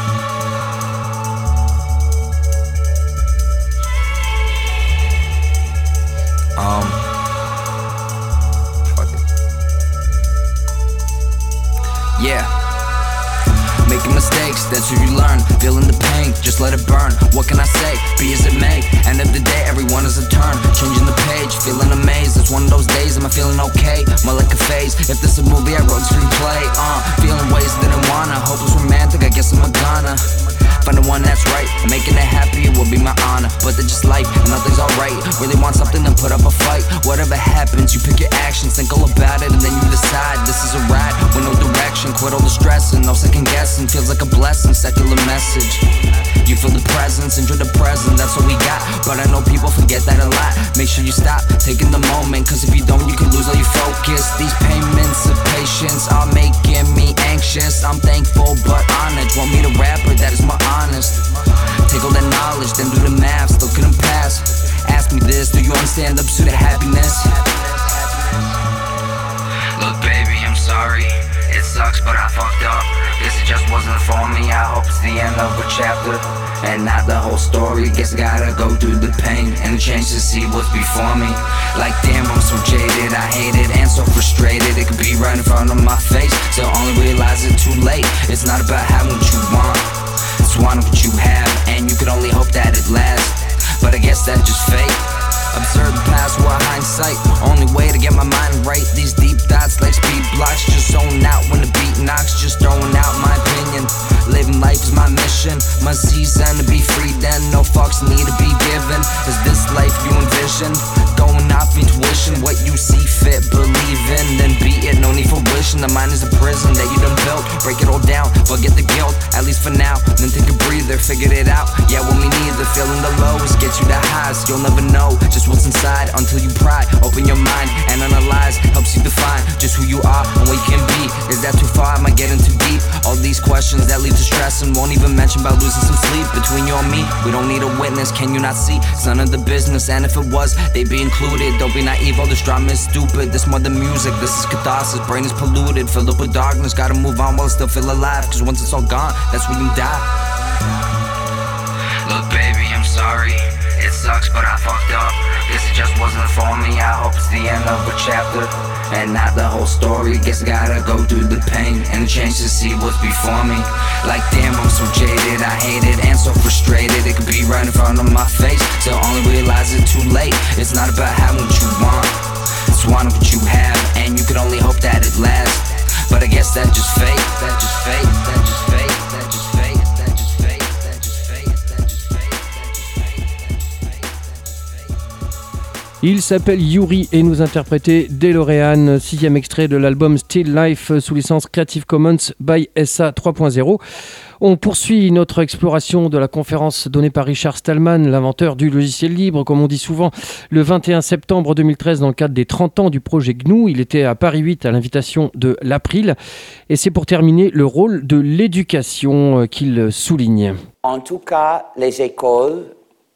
Um, fuck it. Yeah. Making mistakes, that's who you learn. Feeling the pain, just let it burn. What can I say? Be as it may. End of the day, everyone is a turn. Changing the page, feeling amazed. It's one of those days, am I feeling okay? More like a phase. If this a movie, I wrote screenplay. Uh, feeling ways that I wanna. Hopeless romantic, I guess I'm a goner. Find the one that's right, making it happy, it will be my honor. But they're just life, and nothing's alright. Really want something to put up a fight. Whatever happens, you pick your actions, think all about it, and then you decide. This is a ride, with no direction. Quit all the stress and no second guessing. Feels like a blessing, secular message. You feel the presence, enjoy the present, that's what we got. But I know people forget that a lot. Make sure you stop, taking the moment, cause if you don't, you can lose all your focus. These payments of patience are making me anxious. I'm thankful but honored. Want me to rapper, that is my honest. Take all that knowledge, then do the math, still couldn't pass. Ask me this, do you understand the pursuit of happiness? Look baby, I'm sorry. It sucks but I fucked up. Guess it just wasn't for me. I hope it's the end of a chapter and not the whole story. Guess I gotta go through the pain and the change to see what's before me. Like damn, I'm so jaded, I hate it and so frustrated. It could be right in front of my face, still only realize it too late. It's not about having what you want, it's wanting what you have, and you can only hope that it lasts. But I guess that's just fate. Observe the past with hindsight. Only way to get my mind right. These deep thoughts like speed blocks. Just zone out when the beat knocks. Just throwing out my opinion. Living life is my mission. My season to be free, then no fucks need to be given. Is this life you envision? Going off intuition. ambition. What you see fit, believe in, then be it. No need for wishing. The mind is a prison that you done built. Break it all down, forget the guilt, at least for now. Then take a breather, figured it out. Yeah, well, me neither. Feeling the lows get you the highs. You'll never know just what's inside until you pry. Open your mind and analyze. Helps you define just who you are and what you can be. Is that too far? Am I getting too deep? All these questions that lead to stress and won't even mention about losing some sleep. Between you and me, we don't need a witness. Can you not see? It's none of the business. And if it was, they'd be included. Don't be naive, all this drama is stupid. This more than music, this is catharsis. Brain is polluted, filled up with darkness. Gotta move on while I still feel alive. Cause once it's all gone, that's when you die. Look baby, I'm sorry. It sucks but I fucked up. This just wasn't for me. I hope it's the end of a chapter and not the whole story. Guess I gotta go through the pain and the change to see what's before me. Like damn, I'm so jaded, I hate it and so frustrated. It could be right in front of my face, still only realize it too late. It's not about having what you want, it's wanting what you have, and you can only hope that it lasts. But I guess that just fate, that just fate, that just fate, that just fate, that just fate, that just fate, that just fate, that just fate.
Il s'appelle Yuri et nous interprétait DeLorean, sixième extrait de l'album Still Life sous licence Creative Commons by S A trois point zéro. On poursuit notre exploration de la conférence donnée par Richard Stallman, l'inventeur du logiciel libre, comme on dit souvent, le vingt et un septembre deux mille treize dans le cadre des trente ans du projet G N U. Il était à Paris huit à l'invitation de l'April. Et c'est pour terminer le rôle de l'éducation qu'il souligne.
En tout cas, les écoles,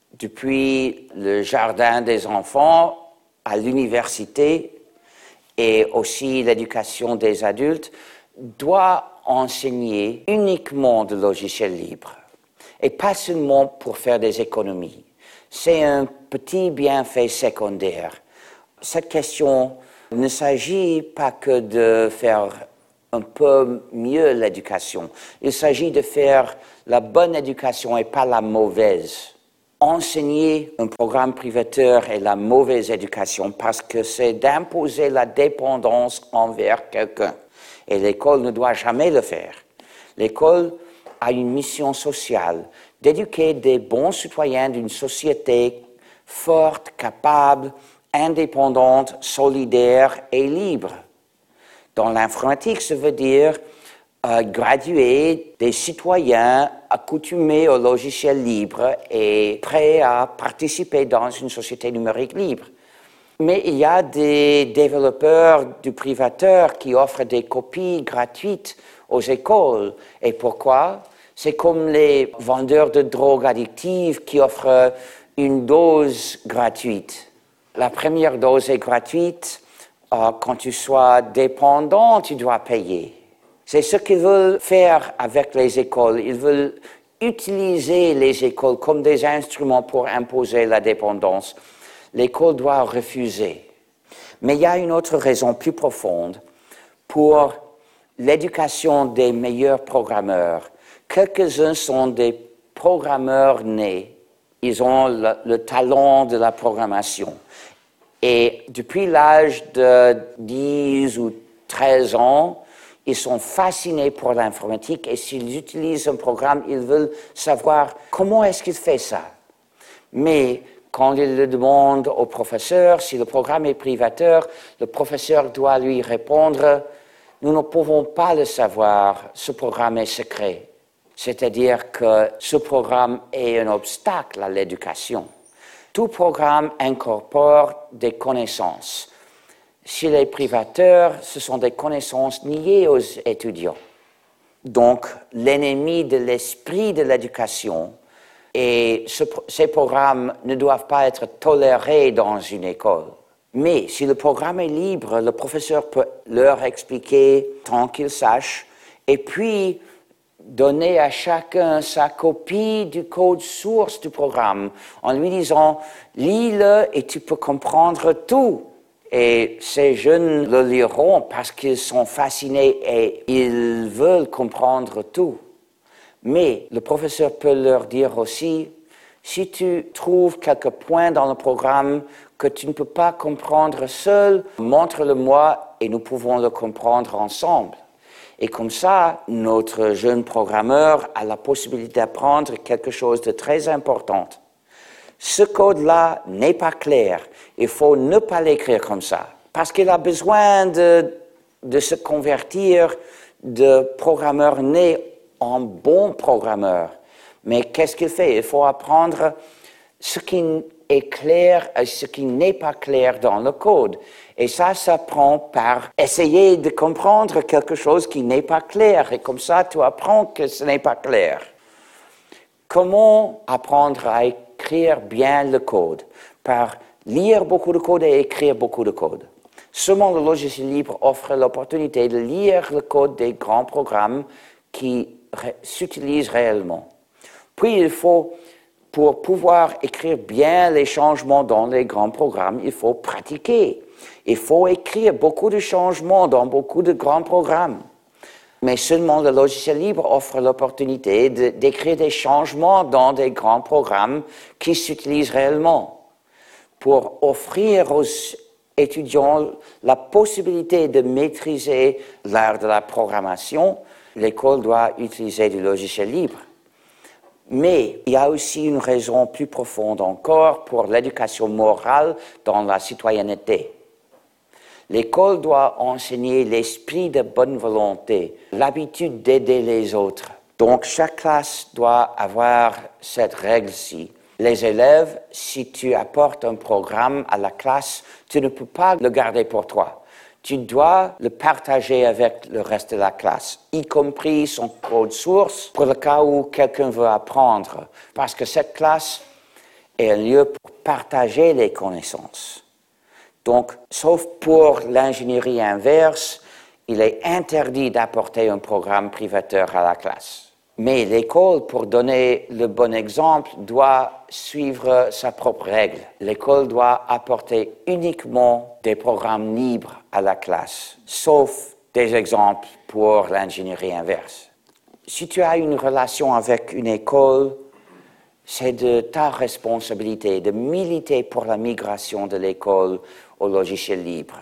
depuis le jardin des enfants à l'université et aussi l'éducation des adultes, doivent enseigner uniquement de logiciels libres et pas seulement pour faire des économies. C'est un petit bienfait secondaire. Cette question ne s'agit pas que de faire un peu mieux l'éducation. Il s'agit de faire la bonne éducation et pas la mauvaise. Enseigner un programme privateur est la mauvaise éducation parce que c'est d'imposer la dépendance envers quelqu'un. Et l'école ne doit jamais le faire. L'école a une mission sociale, d'éduquer des bons citoyens d'une société forte, capable, indépendante, solidaire et libre. Dans l'informatique, ça veut dire euh, graduer des citoyens accoutumés au logiciel libre et prêts à participer dans une société numérique libre. Mais il y a des développeurs du privateur qui offrent des copies gratuites aux écoles. Et pourquoi? C'est comme les vendeurs de drogues addictives qui offrent une dose gratuite. La première dose est gratuite. Euh, quand tu sois dépendant, tu dois payer. C'est ce qu'ils veulent faire avec les écoles. Ils veulent utiliser les écoles comme des instruments pour imposer la dépendance. L'école doit refuser. Mais il y a une autre raison plus profonde pour l'éducation des meilleurs programmeurs. Quelques-uns sont des programmeurs nés. Ils ont le, le talent de la programmation. Et depuis l'âge de dix ou treize ans, ils sont fascinés pour l'informatique et s'ils utilisent un programme, ils veulent savoir comment est-ce qu'il fait ça. Mais quand ils le demandent au professeur, si le programme est privateur, le professeur doit lui répondre « Nous ne pouvons pas le savoir, ce programme est secret ». C'est-à-dire que ce programme est un obstacle à l'éducation. Tout programme incorpore des connaissances. S'il est privateur, ce sont des connaissances liées aux étudiants. Donc, l'ennemi de l'esprit de l'éducation, et ce, ces programmes ne doivent pas être tolérés dans une école. Mais si le programme est libre, le professeur peut leur expliquer tant qu'il sache, et puis donner à chacun sa copie du code source du programme en lui disant « lis-le et tu peux comprendre tout ». Et ces jeunes le liront parce qu'ils sont fascinés et ils veulent comprendre tout. Mais le professeur peut leur dire aussi, si tu trouves quelques points dans le programme que tu ne peux pas comprendre seul, montre-le-moi et nous pouvons le comprendre ensemble. Et comme ça, notre jeune programmeur a la possibilité d'apprendre quelque chose de très important. Ce code-là n'est pas clair. Il faut ne pas l'écrire comme ça. Parce qu'il a besoin de, de se convertir de programmeur né en bon programmeur. Mais qu'est-ce qu'il fait? Il faut apprendre ce qui est clair et ce qui n'est pas clair dans le code. Et ça s'apprend par essayer de comprendre quelque chose qui n'est pas clair. Et comme ça, tu apprends que ce n'est pas clair. Comment apprendre à écrire bien le code? Par lire beaucoup de code et écrire beaucoup de code. Seulement le logiciel libre offre l'opportunité de lire le code des grands programmes qui ré- s'utilisent réellement. Puis il faut, pour pouvoir écrire bien les changements dans les grands programmes, il faut pratiquer. Il faut écrire beaucoup de changements dans beaucoup de grands programmes. Mais seulement le logiciel libre offre l'opportunité de, d'écrire des changements dans des grands programmes qui s'utilisent réellement. Pour offrir aux étudiants la possibilité de maîtriser l'art de la programmation, l'école doit utiliser du logiciel libre. Mais il y a aussi une raison plus profonde encore pour l'éducation morale dans la citoyenneté. L'école doit enseigner l'esprit de bonne volonté, l'habitude d'aider les autres. Donc chaque classe doit avoir cette règle-ci. Les élèves, si tu apportes un programme à la classe, tu ne peux pas le garder pour toi. Tu dois le partager avec le reste de la classe, y compris son code source, pour le cas où quelqu'un veut apprendre. Parce que cette classe est un lieu pour partager les connaissances. Donc, sauf pour l'ingénierie inverse, il est interdit d'apporter un programme privateur à la classe. Mais l'école, pour donner le bon exemple, doit suivre sa propre règle. L'école doit apporter uniquement des programmes libres à la classe, sauf des exemples pour l'ingénierie inverse. Si tu as une relation avec une école, c'est de ta responsabilité de militer pour la migration de l'école au logiciel libre.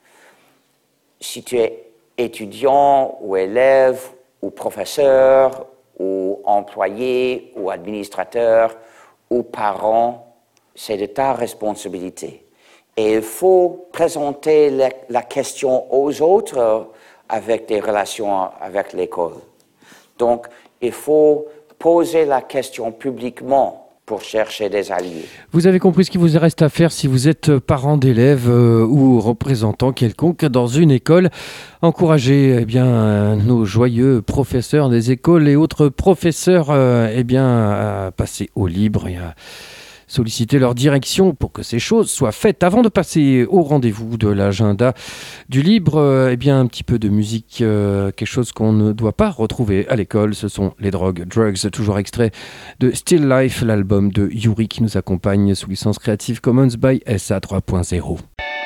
Si tu es étudiant ou élève ou professeur ou employé ou administrateur ou parent, c'est de ta responsabilité. Et il faut présenter la, la question aux autres avec des relations avec l'école. Donc, il faut poser la question publiquement pour chercher des alliés.
Vous avez compris ce qu'il vous reste à faire si vous êtes parent d'élèves euh, ou représentant quelconque dans une école. Encouragez eh bien, nos joyeux professeurs des écoles et autres professeurs euh, eh bien, à passer au libre et à solliciter leur direction pour que ces choses soient faites. Avant de passer au rendez-vous de l'agenda du libre, euh, eh bien, un petit peu de musique, euh, quelque chose qu'on ne doit pas retrouver à l'école, ce sont les drogues, drugs, toujours extrait de Still Life, l'album de Yuri qui nous accompagne sous licence Creative Commons by S A trois point zéro.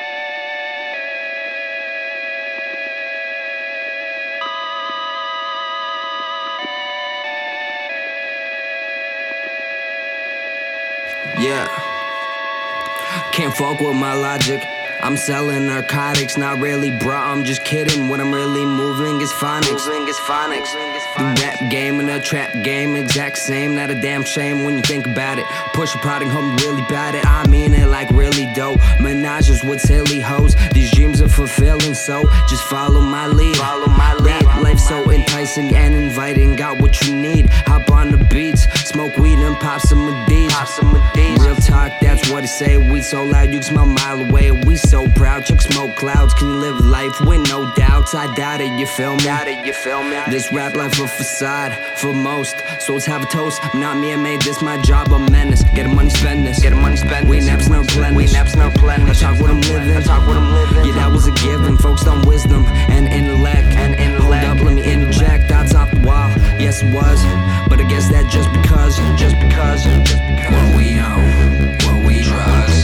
Yeah, can't fuck with my logic. I'm selling narcotics, not really, bruh, I'm just kidding. What I'm really moving is phonics. The rap game and the trap game, exact same. Not a damn shame when you think about it. Push a product home, really bad it. I mean it like really dope. Menages with silly hoes. These dreams are fulfilling, so just follow my lead. Follow my lead. Rap life so enticing and inviting. Got what you need. Hop on the beats, smoke weed and pop some of these. Pop some of these. Real talk, that's what it say. We so loud you can smell a mile away. We so proud, chuck smoke clouds. Can you live life with no doubts? I doubt it, you feel me? Doubt it, you feel me? This rap life a facade for most. So let's have a toast. Not me, I made this my job, a menace. Get the money, spend this. Get the money, spend this. We naps no plan. We naps no plan. I talk what I'm living. I talk what I'm living. Yeah, that was a given. Folks on wisdom and intellect. And intellect. Hold up, let me interject. That's off the wall. Yes, it was. But I guess that just because, just because, just because. What we own, what we trust.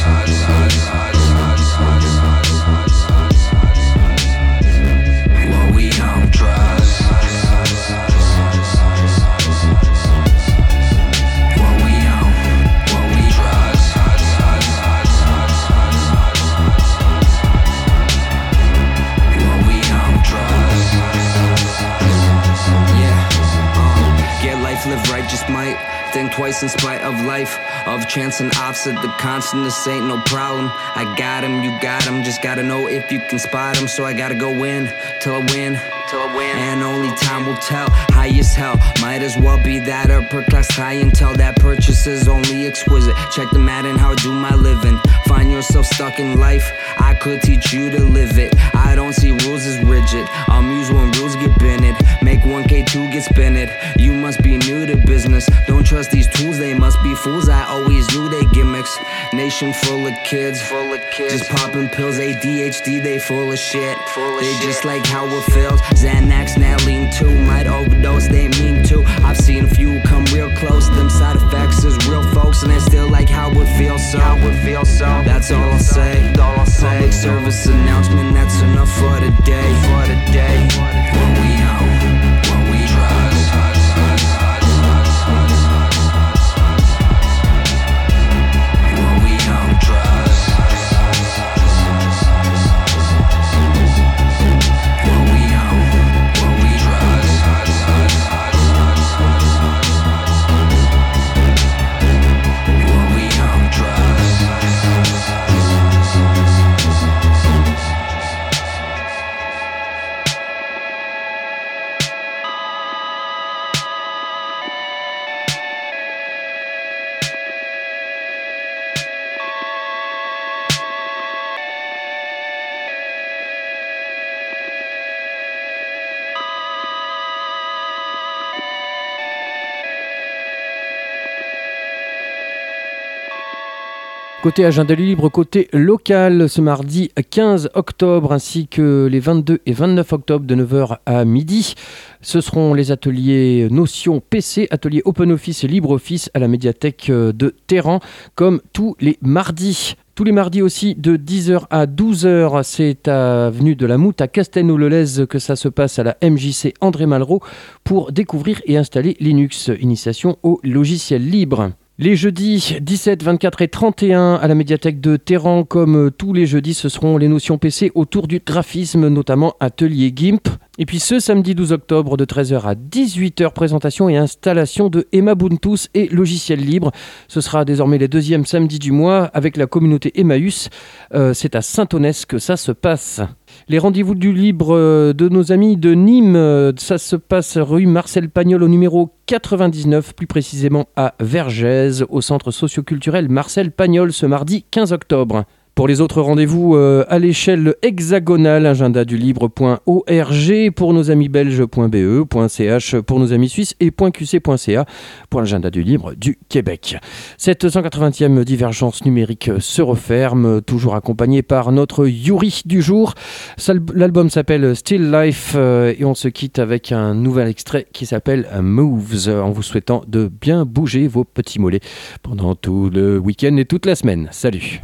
What we own, trust. What we own, what we trust. What we own, trust. Yeah, uh, get life, live right, just might think twice in spite of life, of chance and offset. The constant, this ain't no problem. I got him, you got him, just gotta know if you can spot him. So I gotta go in, till I win, till I win. And only time will tell, high as hell. Might as well be that upper class clientele. That purchase is only exquisite. Check the mat and how I do my living. Find yourself stuck in life, I could teach you to live it. I don't see rules as rigid, amuse when rules get bended. Make one K two get spinning. You must be new to business, don't trust these tools, they must be fools. I always knew they gimmicks. Nation full of kids, full of kids, just popping pills, A D H D, they full of shit. Full of they shit. Just like how it feels. Xanax, now lean too, might overdose, they mean to. I've seen a few come real close, them side effects is real folks, and they still like how it feels. So how it feels, so that's all I'll say. All I'll say. Public service announcement, that's enough for the day. For the day. What we own, what we trust. What we own, trust. What we own, what we trust. What we own, trust.
Côté agenda libre, côté local, ce mardi quinze octobre ainsi que les vingt-deux et vingt-neuf octobre de neuf heures à midi. Ce seront les ateliers Notion P C, ateliers OpenOffice et LibreOffice à la médiathèque de Téhéran, comme tous les mardis. Tous les mardis aussi de dix heures à douze heures, c'est à avenue de la Moute à Castelnau-le-Lez que ça se passe à la M J C André Malraux pour découvrir et installer Linux, initiation au logiciel libre. Les jeudis dix-sept, vingt-quatre et trente et un à la médiathèque de Téhéran, comme tous les jeudis, ce seront les notions P C autour du graphisme, notamment atelier GIMP. Et puis ce samedi douze octobre de treize heures à dix-huit heures, présentation et installation de Emabuntus et logiciel libre. Ce sera désormais les deuxièmes samedis du mois avec la communauté Emmaüs. Euh, c'est à Saint-Onès que ça se passe. Les rendez-vous du libre de nos amis de Nîmes, ça se passe rue Marcel Pagnol au numéro quatre-vingt-dix-neuf, plus précisément à Vergès, au centre socioculturel Marcel Pagnol, ce mardi quinze octobre. Pour les autres rendez-vous euh, à l'échelle hexagonale, agenda du libre.org pour nos amis belges.be, .ch pour nos amis suisses et .qc.ca pour l'agenda du libre du Québec. Cette cent quatre-vingtième divergence numérique se referme, toujours accompagnée par notre Yuri du jour. L'album s'appelle Still Life euh, et on se quitte avec un nouvel extrait qui s'appelle Moves, en vous souhaitant de bien bouger vos petits mollets pendant tout le week-end et toute la semaine. Salut!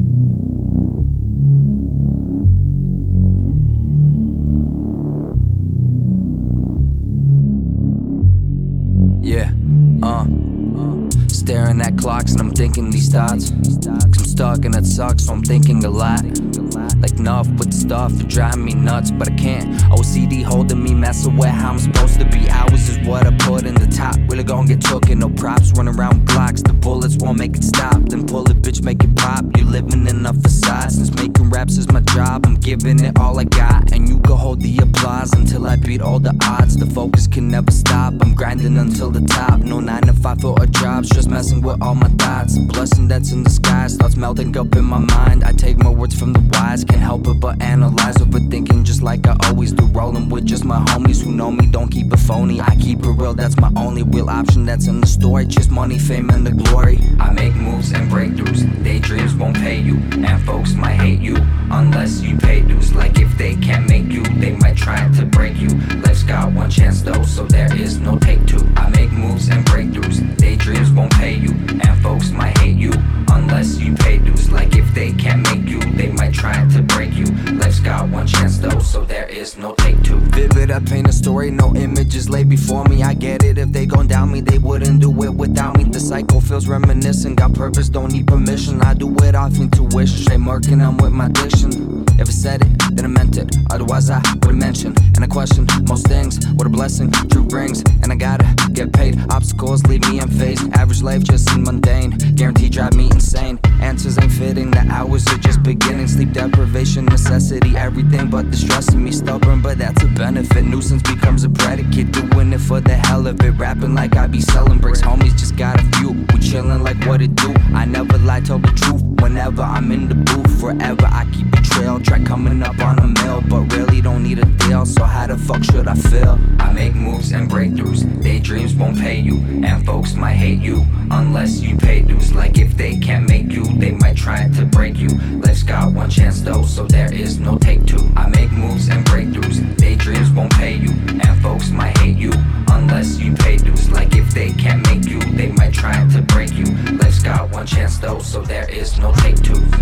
Yeah, uh, uh, staring at clocks and I'm thinking these thoughts. I'm stuck and it sucks, so I'm thinking a lot. Like enough with the stuff to drive me nuts, but I can't. O C D holding me, messing with how I'm supposed to be. Hours is what I put in the top. Really gon' get took and no props. Running around blocks, the bullets won't make it stop. Then pull it, bitch, make it pop. You living in a facade. Since making raps is my job, I'm giving it all I got. And you can hold the applause until I beat all the odds. The focus can never stop. I'm grinding until the top. No nine to five for a job, just messing with all my thoughts. A blessing that's in disguise, thoughts melting up in my mind. I take my words from the wise, can't help it but analyze. Overthinking just like I always do. Rolling with just my homies who know me, don't keep it phony. I keep it real, that's my only real option that's in the story. Just money, fame, and the glory. I make moves and breakthroughs, daydreams won't pay you. And folks might hate you, unless you pay dues. Like if they can't make you, they might try to break you. Life's got one chance though, so there is no take two. I make moves and breakthroughs, daydreams won't pay you. And folks might hate you, unless you pay dues. Like if they can't make you, they might try to break you. Life's got one chance though, so there is no take two. Vivid, I paint a story, no images lay before me. I get it, if they gon' doubt me, they wouldn't do it without me. The cycle feels reminiscent, got purpose, don't need permission. I do it off intuition, straight working, I'm with my addiction. If I said it, then I meant it. Otherwise, I would've mentioned. And I question most things. What a blessing, true brings. And I gotta get paid. Obstacles leave me unfazed. Average life just seem mundane. Guaranteed drive me insane. Answers ain't fitting. The hours are just beginning. Sleep deprivation, necessity, everything but distressing me. Stubborn, but that's a benefit. Nuisance becomes a predicate. Doing it for the hell of it. Rapping like I be selling bricks. Homies just got a few. We chillin' like what it do. I never lie, tell the truth. Whenever I'm in the booth, forever I keep a trail. Track coming up on a mill, but really don't need a deal. So how the fuck should I feel? I make moves and breakthroughs. Daydreams won't pay you, and folks might hate you unless you pay dues. Like if they can't make you, they might try to break you. Life's got one chance though, so there is no take two. I make moves and breakthroughs. Daydreams won't pay you, and folks might hate you unless you pay dues. Like if they can't make you, they might try to break you. Life's got one chance though, so there is no take two.